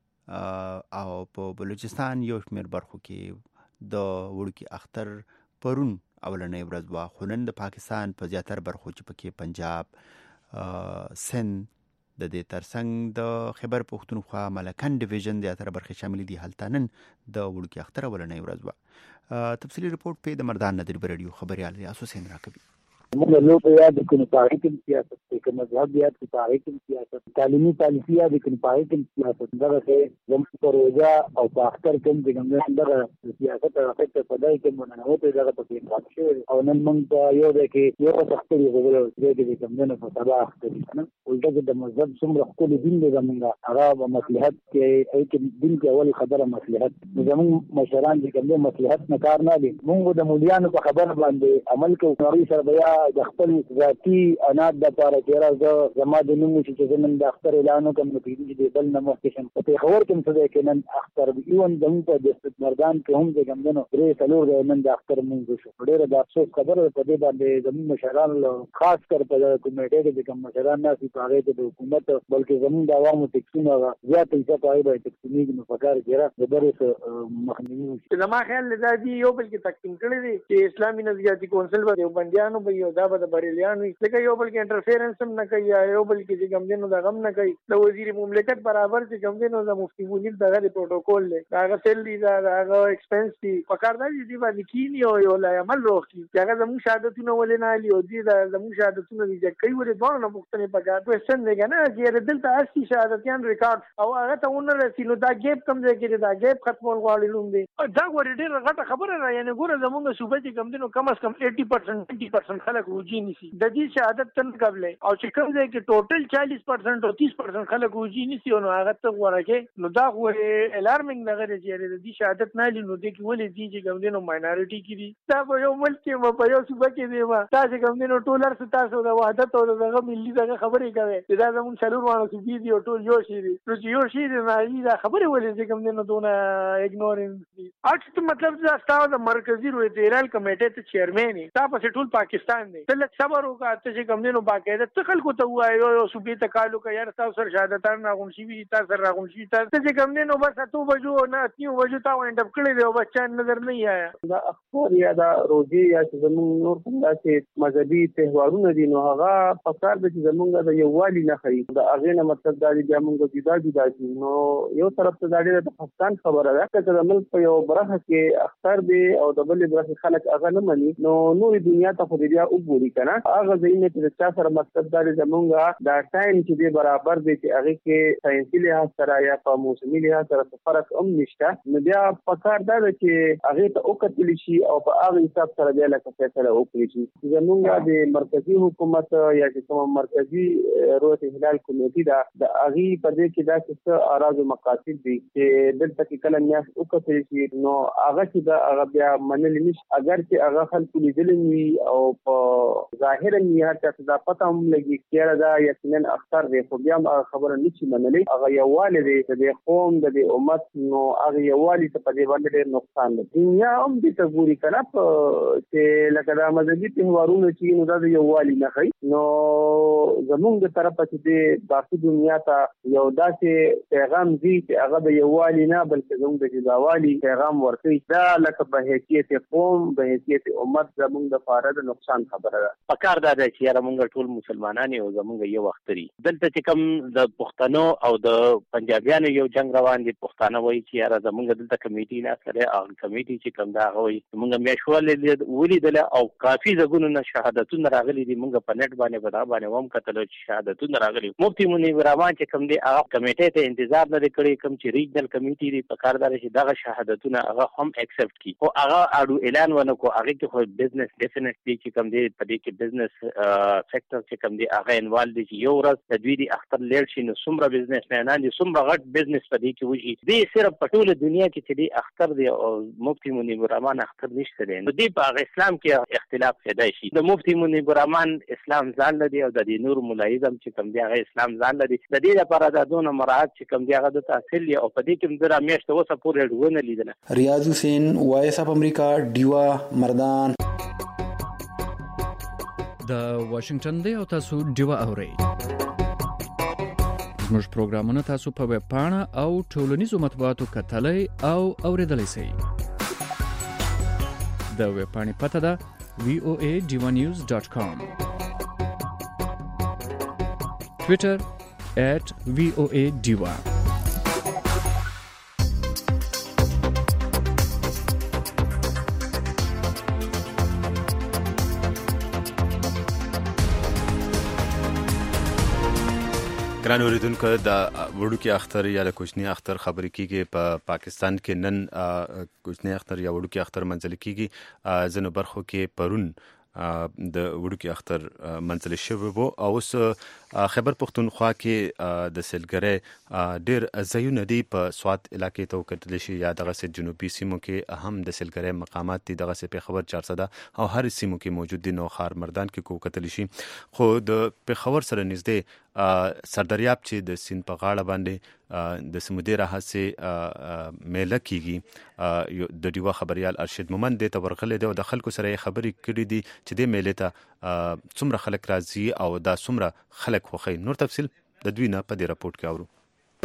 او په بلوچستان یو شمېر برخو کې د وړوکي اختر پرون اولنۍ ورځ وه، خو نن د پاکستان په زیاتره برخو چې پکې پنجاب، سند، د دې ترڅنګ د خیبر پښتونخوا ملکن ډیویژن زیاتره برخې شاملې دي. هلته نن د وړوکي اختر اولنۍ ورځ وه. تفصیلي رپورټ په د مردان ندر ریډیو خبريال ریاض حسین راکوي. موږ له په یاد کوم پاره کې سیاست کې مذهب یاد کې پاره کې سیاست تعلیمي پالیسي یاد کې پاره کې سیاست دغه څه زموږ پروژه او په اختر کې د ګمنه دغه سیاست او افکت په دای کې مونږ ته دغه په کې راځي او نن موږ یو د کې یو تختري غوړو چې د ګمنه په سبا اختر نه ولته د مذهب څومره خپل دین دی زمونږ هغه مصلحت کې ای کې دین کې اول خبره مصلحت زموږ مشران چې ګمنه مصلحت نه کار نه دي. موږ د مولانو په خبره باندې عمل کوو. نوري سره بیا د خپل ذاتي انات د پاره کې راځه زما د نوم چې زمون د اختر اعلان کوم نو پیږي د بل نه مخکې په خبر کې څه ده کې نن اختر ایون دمو په د مردان کې هم د ګمدنو درې څلور د نن د اختر مونږ شو. ډېر د افسوس خبره په دې باندې زمون مشران خاص کر په کمیټې کې کوم مشران نه سي پاره د حکومت بلکې زمون د عوامو تکسینه زیات حصہ پای به تکسینې نو پکار ګره د درس مخنیوي شي. زما خیال دا دی یو بل کې تقسیم کړی دی چې اسلامي نظریاتي کونسل به یو بنديانو به یو دا به بریلیانو لکه یو بل کې انټرفیرنس هم نه کوي، یو بل کې چې ګمدنو دا غم نه کوي. د وزیر مملکت برابر چې ګمدنو د مفتي مولین دغه پروتوکول له هغه سیل دی دا هغه ایکسپنس دی پکار دی چې باندې کینی او یو لا عمل روخي چې هغه زموږ شهادتونه ولې نه لې او دې دا زموږ شهادتونه دي کوي ولې دوه نه مختلف پکار کوېشن دی کنه چې دلته اصلي شهادتيان ریکارډ او هغه ته ونه رسیدو دا ګیپ کم دی کې دا ګیپ ختمول غواړي لوم دی. دا ور ډېر غټه خبره ده. یعنی ګوره زموږ صوبې کې ګمدنو کم از کم اسی پرسنټ نود پرسنټ خلک روجي نشي د دې شهادت تن قبل او چې کوم ځای کې ټوټل چالیس پرسنټ او تیس پرسنټ خلک روجي نشي نو هغه ته ورکه نو دا غوړې الارمینګ نه غره چې د دې شهادت نه لینو د کې ولې دي چې ګمدنو ماینورټي کې دي. دا په یو ملک کې په یو صوبه کې دی ما تاسو ګمدنو ټولر ستاسو د وحدت او دغه ملي دغه خبرې کوي چې دا زموږ څلور وانه صوبې دي او ټول یو شي دي نو چې یو شي دي نه دا خبرې ولې چې ګمدنو دونه اګنورنس دي. اټ مطلب دا ستاسو د مرکزی رویدال کمیټې ته چیرمن دی تاسو ټول پاکستان دی تل صبر وکړه چې ګمدنو باقاعده ته خلکو ته وایو یو صوبې ته کالو کا یار تاسو سره شهادتان راغون شي وي تاسو سره راغون شي تاسو چې ګمدنو بس اتو بجو نه اتیو بجو تا وینډ اپ کړی دی او بچا نظر نه آیا دا اخبار یا دا روزي یا چې زموږ نور څنګه چې مذهبي تهوارونه دي نو هغه پکار د زمونږ د یووالي نه خي دا اغه نه مطلب دا دی چې موږ جدا جدا دي نو یو طرف ته دا ډېر د پاکستان خبره ده چې د ملک په یو برخه کې اختر دی او د بل برخه خلک هغه نه مني نو نورې دنیا ته خو بیا وګوري کنه هغه ځینې چې چا سره مقصد دا زمونږ دا ټایم چې دی برابر دی چې هغه کې ساينسي لحاظ سره یا په موسمي لحاظ سره فرق هم نشته نو بیا پکار دا چې هغه ته وکتل شي او په هغه حساب سره بیا لکه فیصله وکړي شي. زمونږ د مرکزی حکومت یا چې کوم مرکزی روت هلال کمیټې دا د هغه په دې کې دا څه اراده مقاصد دي چې دلته کې کله نیاس وکړي شي نو هغه چې دا هغه بیا منل نشي اگر چې هغه خلک لیدل وي او په ظاهر نیت ته دا پته هم لګي چې دا یقینا اختر دی خو بیا خبره نشي منلې هغه یووالی دی د قوم د امت نو هغه یووالی ته په دې باندې ډېر نقصان دی. دنیا هم دې ته ګوري کنه چې لکه دا مذهبي تهوارونه چې نو دا د یووالی نه خي نو زمونږ د طرفه چې د باقي دنیا ته یو داسې پیغام دی چې هغه د یووالی نه بلکې زموږ د جداوالي پیغام ورکوي دا لکه په حیثیت قوم په حیثیت امت زمونږ د فارغ نقصان خبره ده. پکار دا چې یاره موږ ټول مسلمانان یو زموږ یو اختري دلته چې کوم د پښتنو او د پنجابیانو یو جنگ روان دي. پښتانه وایي چې یاره زموږ دلته کمیټي نه سره او کمیټي چې کوم دا وایي موږ میاشولې ولیدل او کافي زګونو نه شهادتونه راغلي دي. موږ په نت باندې بدا باندې ووم کتل چې شهادتونه راغلي. مفتي منیب الرحمن چې کوم دی هغه کمیټې ته انتظار نه کړی کوم چې ریجنل کمیټي دی په کار دار چې دغه شهادتونه هغه هم اکسپټ کړي او هغه اړو اعلان ونه کو. هغه کې خو بزنس ډیفینټلی چې کوم دی په دې کې بزنس سېکټر چې کوم دی هغه انوالو دي چې یو ورځ د دوی دی اختر لیډ شي نو څومره بزنس مینان دي څومره غټ بزنس په دې کې وږي. دې صرف په ټوله دنیا کې چې دی اختر دی او مفتي منیب الرحمن اختر نشته دی. نو دې په اسلام کې اختلاف پیدا شي. د مفتي منیب الرحمن اسلام ځان لري او د دې نور ملایزم چې کوم دی هغه اسلام ځان لري. د دې لپاره د دونه مراعات چې کوم دی هغه د تحصیل او په دې کې د رامیشت اوسه پورې ډونه لیدل. ریاض حسین وایس اف امریکا ډیوا مردان د واشنگټن دی او تاسو ډیوا اورئ. زموږ پروګرامونه تاسو په ویب پاڼه او ټولنیزو مطبوعاتو کتلای او اوریدلای شئ. د ویب پاڼې پته ده وی او ای ډیوا نیوز ډاٹ کام. ټویټر ایٹ وی او ای ډیوا. ګران اوریدونکو د وړوکی اختر یا د کوچنی اختر خبرې کیږي په پا پاکستان کې نن کوچنی اختر یا وړوکی اختر منځل کیږي. ځینو برخو کې پرون د وړوکی اختر منځل شوی وو او اوس خیبر پختونخوا کې د سیلګرۍ ډیر ځایونه دي په سوات علاقې ته وکتل شي یا دغه سه جنوبي سیمو کې هم د سیلګرۍ مقامات دي. دغه سه پیښور چارسده او هر سیمو کې موجود دي. نو خار مردان کې کو کتل شي خو د پیښور سره نږدې سردریاب چې د سین په غاړه باندې د سمودي راهسه میله کیږي. د ډیوا خبريال ارشد مومن د تورغله د خلکو سره خبرې کړې دي چې د میله ته څومره خلک راځي او دا څومره خلک خوخي. نور تفصيل د دوی نه په دې راپورټ کې اورو.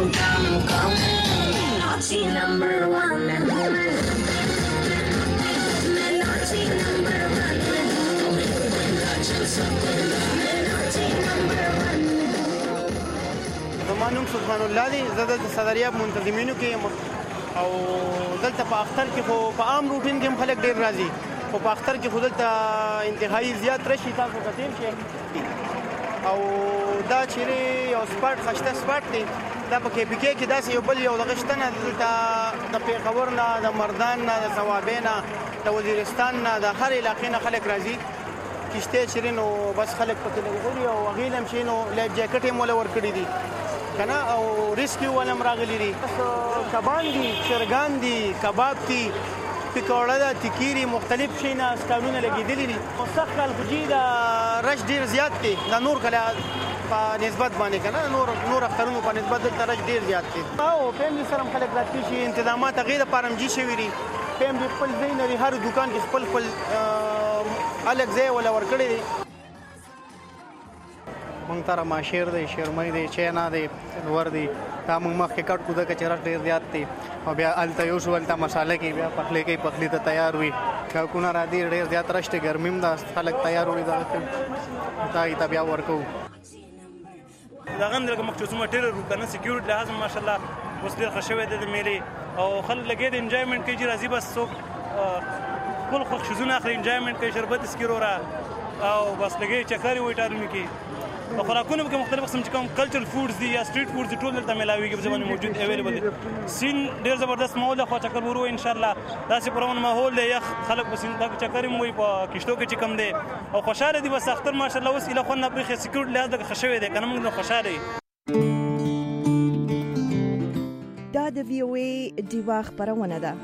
زمانوم سبحان الله دی. زه د صدریاب منتظمینو کې او دلته په اختر کې خو په عام روټین کې خلک ډیر راځي خو په اختر کې خو دلته انتهایی زیات رشي. تاسو کتل شي او دا چې یو سپاټ خشته سپاټ دی دا په کې پکې کې داسې یو بل یو لغشتنه دلته د پیښور نه د مردان نه د ثوابینا د وزیرستان نه د هر علاقې نه خلک راځي. کشته چرینو بس خلک پکې لګولي او غیلم شینو لایف جاکټ هم ولا ور کړی دي کنه او ریسکیو ولم راغلی دي. کبان دي چرګان دي کباب دي پکوړه ده تکيري مختلف شینه اسکانونه لګیدلې دي. مستقل فجی دا رش ډیر زیات دي د نور کله په نسبت باندې کنه نور نور اخترونو په نسبت د رش ډیر زیات دي. او فیملی سره خلک راځي چې تنظیمات غیر پرمجي شوی دي. فیملی خپل ځای لري هر دکان کې خپل خپل الګ ځای ولا ور کړی دي. مونږ تر ما شیر دی شرمای دی چینا دی ور دی دا مونږ مخکې کټ کو د کچرات ډیر زیات دی او بیا الته یو شو الته مصالحه کې بیا پخلی کې پخلی ته تیار وي کا کو نه را دي ډیر زیات رشته ګرمیم دا خلک تیار وي دا تا ای بیا ورکو دا غندل کوم مخصوصه ټیر رو کنه سکیورټي لازم ماشاءالله اوس ډیر خوشوي د میلې او خلک لګي د انجوایمنت کوي چې راځي بس څوک خپل خوشزونه اخلي انجوایمنت کوي شربت سکیرو را او بس لګي چکرې وي ټارمي کې په خوراکونو کې مختلف قسم چې کوم کلچرل فودز دي یا سټریټ فودز ټول دلته ملاويږي په ځمانه موجود اویلیبل دي. سین ډیر زبردست ماحول خو چکر ورو ان شاء الله داسې پرون ماحول دی یخ خلک په سین دا چکر موي په کشتو کې چې کم دي او خوشاله دي بس اختر ماشاء الله اوس اله خو نه بریخه سکیورټي لحاظ د خوشوي دي کنه موږ خوشاله دي. دا د وی او ای ډیوا خبرونه ده.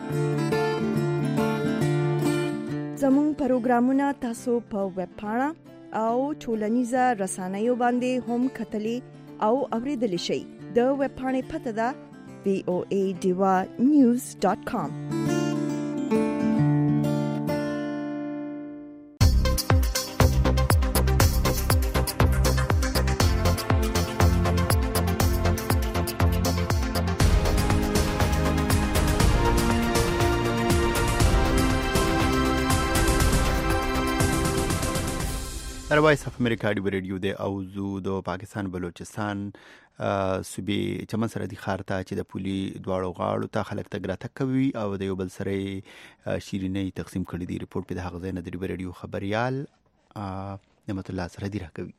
زموږ پروګرامونه تاسو په ویب پاڼه او ټولنیزه رسنیو باندې هم کتلی او اوریدلی شئ. د ویب پاڼې پته ده وی او ای ډیوا نیوز ډاٹ کام. در وایس اف امریکا دی ریډیو د او زو د پاکستان بلوچستان صوبې چمن سرحدي ښار ته چې د پولي دواړو غاړو ته خلک تګ راتګ کوي او د یو بل سره شیرینۍ تقسیم کړي دي. ریپورټ په دغه ځای نه د ریډیو خبريال نعمت الله سرحدي راکوي.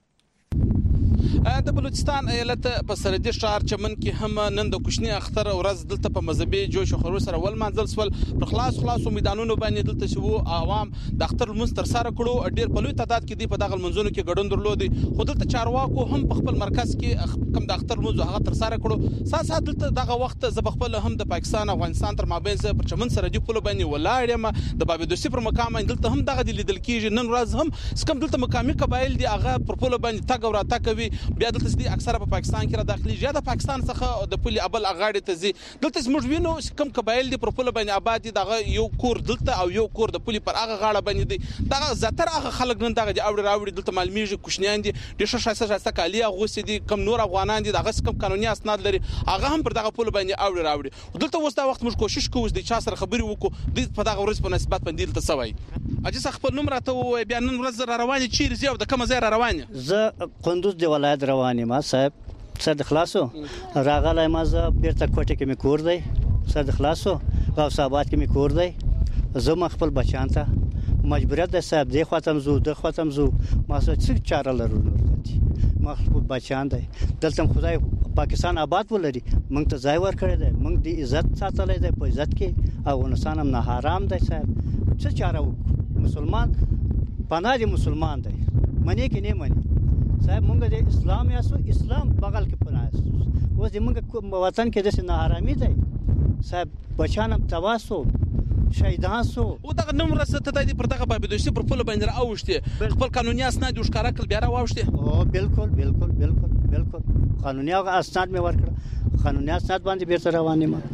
د بلوچستان ایالت په سرحدي ښار چمن کې هم نن د کوچني اختر ورځ دلته په مذهبي جوش او خروش سره ول منځل سول پر خلاص خلاصو میدانونو باندې دلته شو عوام د اختر لمونځ تر سره کړو. ډیر په لوی تعداد کې دی په دغه منځونو کې ګډون درلودي خو دلته چارواکو هم په خپل مرکز کې کم د اختر لمونځ هغه تر سره کړو. ساسا دلته دغه وخت ز خپل هم د پاکستان افغانستان تر مابین سره پر چمن سرحدي پول باندې ولاړم د باب دوسی پر مقام دلته هم دغه لیدل کیږي. نن ورځ هم سکم دلته مقامي قبایل دی هغه پر پول باندې تګ او راتګ کوي. بیا دلته دي اکثره په پاکستان کې را داخلي یا د پاکستان څخه د پولي ابل اغاړي ته زی دلته زموږ وینو کم قبایل دي پر پول باندې آباد دي دغه یو کور دلته او یو کور د پولي پر هغه غاړه باندې دي دغه زتر هغه خلک نن دغه دی اوړي راوړي دلته معلومیږي کوشنیان دي د شاشه شاشه کالی غوسې دي کم نور افغانان دي دغه کم قانوني اسناد لري هغه هم پر دغه پول باندې اوړي راوړي. دلته اوس دا وخت موږ کوشش کوو د چا سره خبري وکړو د په دغه ورځ په نسبت باندې دلته سوي اجي څخه خپل نوم راته بیا نن ورځ را رواني چیرې زیو د کوم ځای را رواني زه قندوز دی ولایت رواني ما صاحب سر د خلاصو راغله ما زه بیرته کوټه کې می کور دی سر د خلاصو غوث آباد کې می کور دی زه ما خپل بچان ته مجبوریت ده صاحب دی خاطم زو د خاطم زو ما څه چاره لرو نور ما خپل بچان دی دلته خدای پاکستان آباد ولري موږ ته ځای ور کړی دی موږ د عزت ساتلای دی په عزت کې افغانستان هم نه حرام دی صاحب څه چاره مسلمان پناه دی مسلمان دی منی کې نه منی صاحب موږ د اسلام یاسو اسلام بغل کې پناه اوس موږ وطن کې د نه حرامي دی صاحب بچانم تواسو شهیدان سو او دغه نوم رسته د دې پر دغه باب دوی پر پول باندې راوښته خپل قانوني اسناد وشکاره کړ بیا راوښته او بالکل بالکل بالکل بالکل قانوني اسناد مې ورکړ قانوني اسناد باندې بیرته روانې ما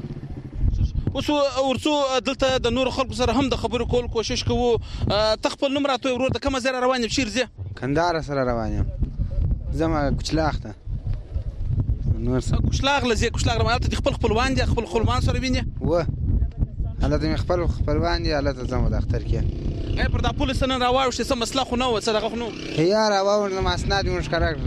اوس ورڅو دلته د نور خلکو سره هم د خبرو کول کوشش کوو. تخپل نوم راته ورور د کوم ځای روان یم شیر زه کندهار سره روان یم زما کوچلاخ ته نور څه کوچلاخ لزی کوچلاخ مالته د خپل خپلوان دي خپل خپلوان سره ویني و حالت می خپل خپلوان دي حالت زما د اختر کې اې پر د پولیس نن راوړل شي سم مسله خو نو څه دغه خو نو هيا راوړل ما اسناد مش کارک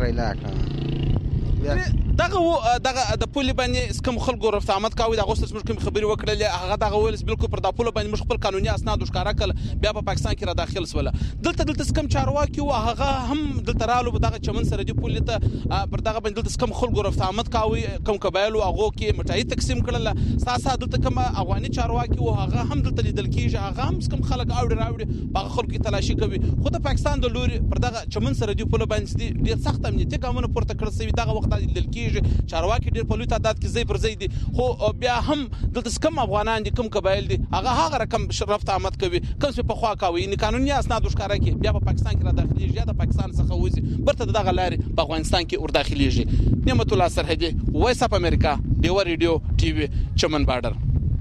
ریلاک دغه دغه د پولی باندې سکم خلکو رفت آمد کاوه د اگست مش کوم خبري وکړل هغه دغه ویل بالکل پر د پول باندې مش خپل قانوني اسناد وشکاره کړ بیا په پاکستان کې را داخل سول دلته دلته سکم چارواکي او هغه هم دلته رالو دغه چمن سره دی پولی ته پر دغه باندې دلته سکم خلکو رفت آمد کاوه کوم قبایل او هغه کې مټای تقسیم کړل ساسا دلته کوم افغاني چارواکي او هغه هم دلته لیدل کیږي هغه هم سکم خلک اوړي راوړي په خلکو تلاشي کوي خو د پاکستان د لوري پر دغه چمن سره دی پول باندې ډیر سخت امنیتي ګامونه پورته کړل سوي دغه وخت لیدل کیږي چارواکي کې ډېر په لوی تعداد کې ځای پر ځای دي خو بیا هم دلته کم افغانان دي کم قبایل دي هغه هغه رقم رفت آمد کوي کوم څه په خوا کوي ان قانوني اسناد وشکاره کوي بیا په پاکستان کې را داخليږي یا د پاکستان څخه وځي برته دغه لارې په افغانستان کې ور داخليږي. نعمت الله سرحدي وایس اف امریکا دیو ریډیو ټي وي چمن بارډر.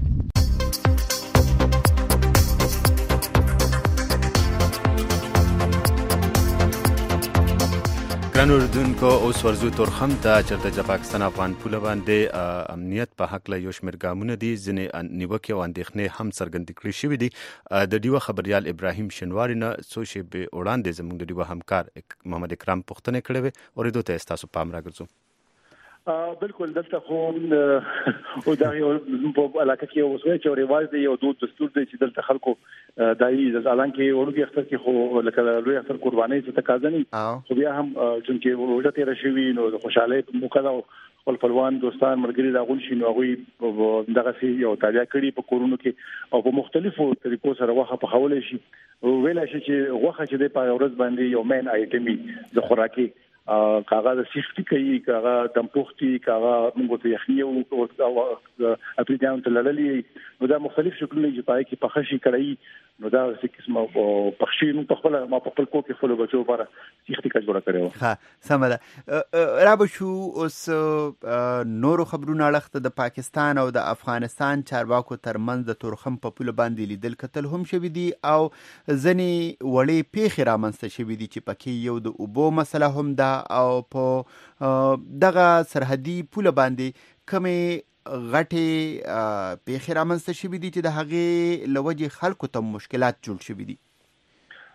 ګرانو اردوونکو اوس ورځو تورخم ته چېرته چې پاکستان افغان پوله باندې امنیت په هکله یو شمېر ګامونه دي ځینې نیوکې او اندېښنې هم څرګندې کړې شوي دي. د ډیوه خبریال ابراهیم شنواري نه څو شېبې وړاندې زموږ د ډیوه همکار محمد اکرام پوښتنې کړې وې اورېدو ته ستاسو پام راګرځو. بالکل دلته خو او دا یو په علاقه کې اوس چې رواج دی او دود دستور دی چې دلته خلکو دایي ځلان کې ورګي اختر کې خو لکه لوی اختر قرباني څه تقاضا نه خو بیا هم چې ورته تیر شوی نو خوشاله موکا خپل خپلوان دوستان مرګري راغون شي نو هغه دغه سي یو تابع کړي په کورونو کې او په مختلفو طریقو سره واخه په خولې شي ویل شي چې واخه چې د پاورز باندې یو مین آیټمي د خوراکي کاغذ سیفټي کوي کاغذ دمپوختي کاغذ موږ ته یخني او اپریدان تلللی نو دا مختلف شکلونه چې پای کې پخشي کړی نو دا څه قسمه پخشي نو په خپل ما په خپل کو کې خپل بچو لپاره سیفټي کاج جوړ کړو. ها سم ده رابو شو اوس نورو خبرونه اړخته د پاکستان او د افغانستان چارواکو ترمنځ د تورخم په پوله باندې لیدل کتل هم شوي دي او ځنې وړې پیښې رامنځته شوي دي چې پکې یو د اوبو مسله هم ده او په دغه سرحدي پوله باندې کمې غټې پیښې رامنځته شوي دي چې د هغې له وجې خلکو ته مشکلات جوړ شوي دي.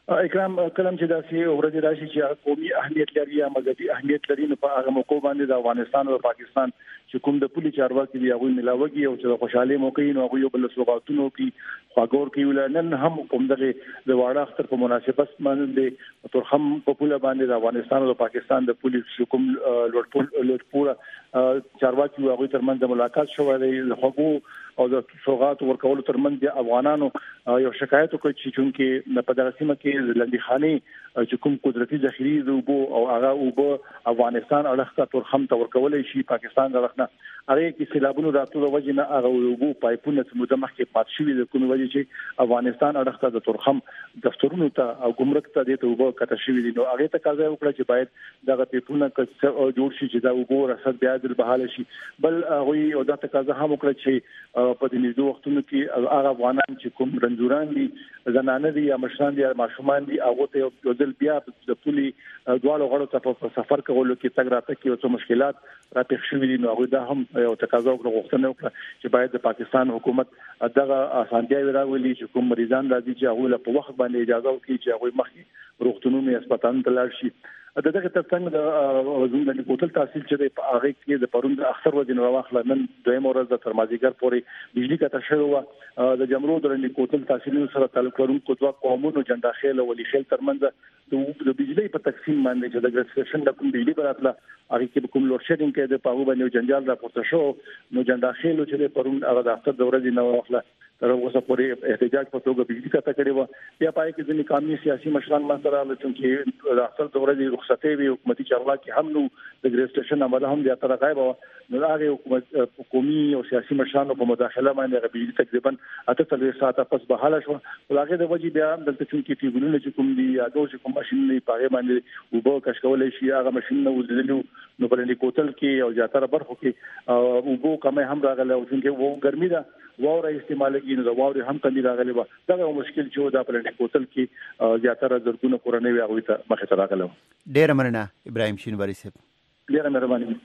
اکرام کلم چې داسې ورځ راشي چې قومي اهمیت لري یا مذهبي اهمیت لري نو په هغه موقع باندې د افغانستان او پاکستان چې کوم د پولي چارواکي دی هغه ملاوي او چې خوشاله موقع نو هغه یو بل سوغاتونو کې خواګور کې ولنن هم کوم دغه د واړه اختر په مناسبت باندې تر هم په پوله باندې د افغانستان او پاکستان د پولي حکوم لوټپول لوټپول چارواکي هغه ترمنځ ملاقات شوه د خواګو او د سوغات ورکول ترمنځ د افغانانو یو شکایت وکړ چې چونکې په دغه سیمه کې لندخاني چې کوم قدرتي ذخیره وبو او هغه وبو افغانستان اړخته تر هم تور کولای شي پاکستان اړخنه هغه کې سیلابونو راتلو د وجې نه هغه وبو پایپونه سموده مخکې پات شوی د کوم وجې چې افغانستان اړخته د تر هم دفترونو ته او ګمرک ته د وبو کته شوی دي نو هغه ته کاږي وکړه چې باید دغه پایپونه جوړ شي چې دا وبو رسد بیا د بحاله شي بل هغه او دا تکازه هم وکړه چې په دې نږدې وختونو کې هغه افغانان چې کوم رنځوران دي زنانه دي یا مشران دي یا ماشومان دي هغه ته یو ځل بیا د پولي دواړو غړو ته په سفر کولو کې تګ راته کې څه مشکلات راپېښ شوي دي نو هغه دا هم یو تقاضا وکړه غوښتنه وکړه چې باید د پاکستان حکومت دغه اسانتیاوې راولي چې کوم مریضان راځي چې هغه په وخت باندې اجازه ورکړي چې هغه مخکې روغتونونو یا هسپتالونو ته لاړ شي د دغه ترڅنګ د وزن د کوتل تحصیل چې په هغه کې د پروند اختر ورځ نو واخله نن دویم ورځ د ترمازیګر پورې بجلی کته شوی د جمرو د کوتل تحصیل سره تعلق لرونکو دوه قومونو جنډا خېل او ولی خېل ترمنځ د بجلی په تقسیم باندې چې د ګرسټیشن د کوم بجلی براتله هغه کې کوم لوډ شیډینګ کې د پاغو باندې جنجال راپورته شو نو جنډا خېل چې د پروند هغه د اختر د ورځ نو واخله تر اوسه پورې احتجاج په توګه بجلی کته کړی و یا پای کې ځینې قانوني سیاسي مشران مسله لته چې د اختر د ورځ رخصتي وي حکومتي چارواکي هم نو د ګرسټیشن عمل هم د تر غایب نو هغه حکومت حکومي او سیاسي مشرانو په مداخله باندې غبیږي تقریبا اته څلور ساعته پس بحاله شو ولغه د وجې بیا دلته چې ټیبلونه چې کوم دي یا دوه چې کوم ماشين نه پاره باندې وبو کش کولای شي هغه ماشين نو وزلو نو بلې کوتل کې او زیاتره برخو کې وبو کمه هم راغله او چې وو ګرمي ده واوره استعمال کیږي نو واوره هم کلی راغلی و دا یو مشکل چې دا پلان کوتل کې زیاتره زرګونه کورنۍ هغه ته مخه ته راغله. ډیر مننه ابراهیم شینواری صاحب. ډیر مهرباني.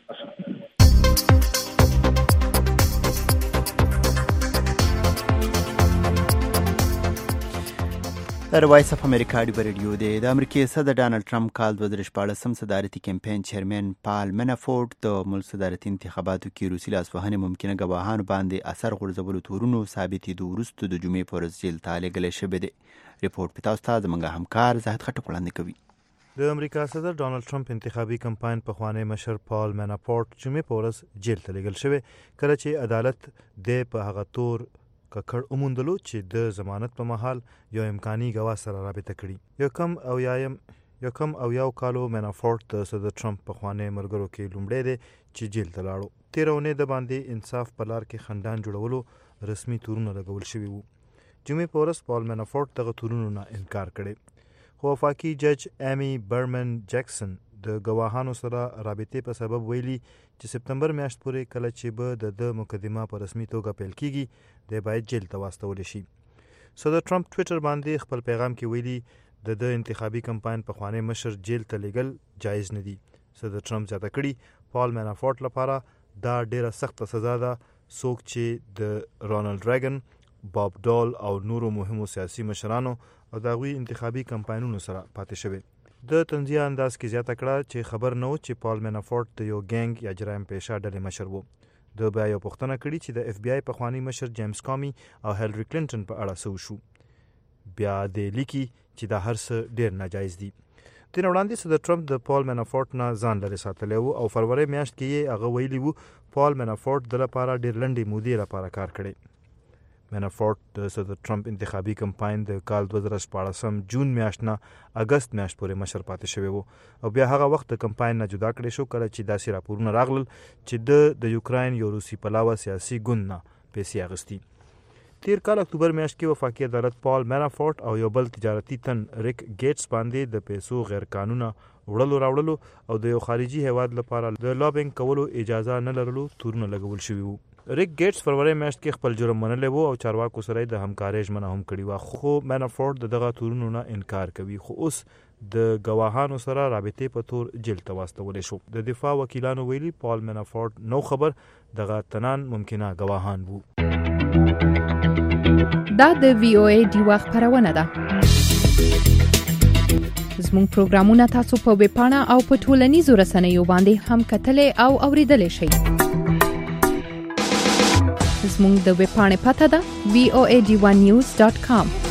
در وایس اف امریکا دی ریډیو دی د امریکای صدر ډانلډ ټرمپ کال دوه هزار شپږ صدارتي کمپاین چیرمن پال منافورت د ملک صدارتي انتخاباتو کې روسي لاسوهنې ممکنه ګواهانو باندې اثر غورځولو تورونو ثابتېدو وروسته د جمعې په ورځ جیل ته لېږلی شوی دی. ریپورټ په تاسو ته زموږ همکار زاهد خټک وړاندې کوي. د امریکا صدر ډانلډ ټرمپ انتخابي کمپاین په خوانی مشر پال منافورت جمعې په ورځ جیل ته لېږل شوی کله چې عدالت د په هغه تور ککړ اوموندلو چې د ضمانت په مهال یو امکاني گواه سره رابطه کړي. یو کم او یایم یو کم او یو کالو منافورت د صدر ټرمپ په خوانی مرګرو کې لومړی دی چې جیل ته لاړو. تیرونه د باندې انصاف په لار کې خندان جوړولو رسمي تورونه لګول شوي وو. جمعې په ورځ پال منافورت دغه تورونو نه انکار کړي خو وفاقي جج امی برمن جیکسن د گواهانو سره رابطې په سبب ویلي چې سپتمبر میاشت پورې کله چې به د د مقدمه په رسمي توګه پیل کیږي د باید جیل ته واستول شي. صدر ټرمپ ټویټر باندې خپل پیغام کې ویلي د د انتخابي کمپاین په خوانی مشر جیل ته لېږل جایز نه دي. صدر ټرمپ زیاته کړي پال منافورت لپاره دا ډیره سخته سزا ده څوک چې د رونالد ریګن، باب ډول او نورو مهمو سیاسي مشرانو او د هغوی انتخابي کمپاینونو سره پاتې شوی. د تنزیه انداز کې زیاته کړه چې خبر نه و چې پال منافورت د یو ګینګ یا جرایم پیشه ډلې مشر و. د بیا یو پوښتنه کړي چې د اف بی آی پخوانی مشر جیمز کامی او هیلری کلینټن په اړه څه وشو. بیا د لیکي چې دا هر څه ډیر ناجایز دي. د وړاندې صدر ټرمپ د پال منافورت نه ځان لرې ساتلی و او فروری میاشت کې یې هغه ویلي و پال منافورت د لپاره ډیر لنډې مودې لپاره کار کړی. منافورت د صدر ټرمپ انتخابي کمپاین د کال دوه زره شپاړسم جون میاشت نه اگست میاشت پورې مشر پاتې شوی و او بیا هغه وخت د کمپاین نه جدا کړی شو کله چې داسې راپورونه راغلل چې د د یوکراین یو روسي پلاوه سیاسي ګوند نه پیسې اخیستي. تیر کال اکتوبر میاشت کې وفاقي عدالت پال منافورت او یو بل تجارتي تن ریک ګیټس باندې د پیسو غیر قانونه وړلو راوړلو او د یو خارجي هیواد لپاره د لابینګ کولو اجازه نه لرلو تورونه لګول شوي وو. ریک ګیټس فروری میاشت کې خپل جرم منلی و او چارواکو سره د همکارۍ ژمنه هم کړې وه خو منافورت د دغه تورونو نه انکار کوي خو اوس د ګواهانو سره رابطې په تور جیل ته واستولی شو. د دفاع وکیلانو ویلي پال منافورت نو خبر دغه تنان ممکنه ګواهان وو. دا د وی او ای ډیوا خبرونه ده. زموږ پروګرامونه تاسو په ویب پاڼه او په ټولنیزو رسنیو باندې هم کتلای او اوریدلای شئ. زموږ د ویب پاڼې پته ده وی او ای ډي ون نیوز ډاټ کام.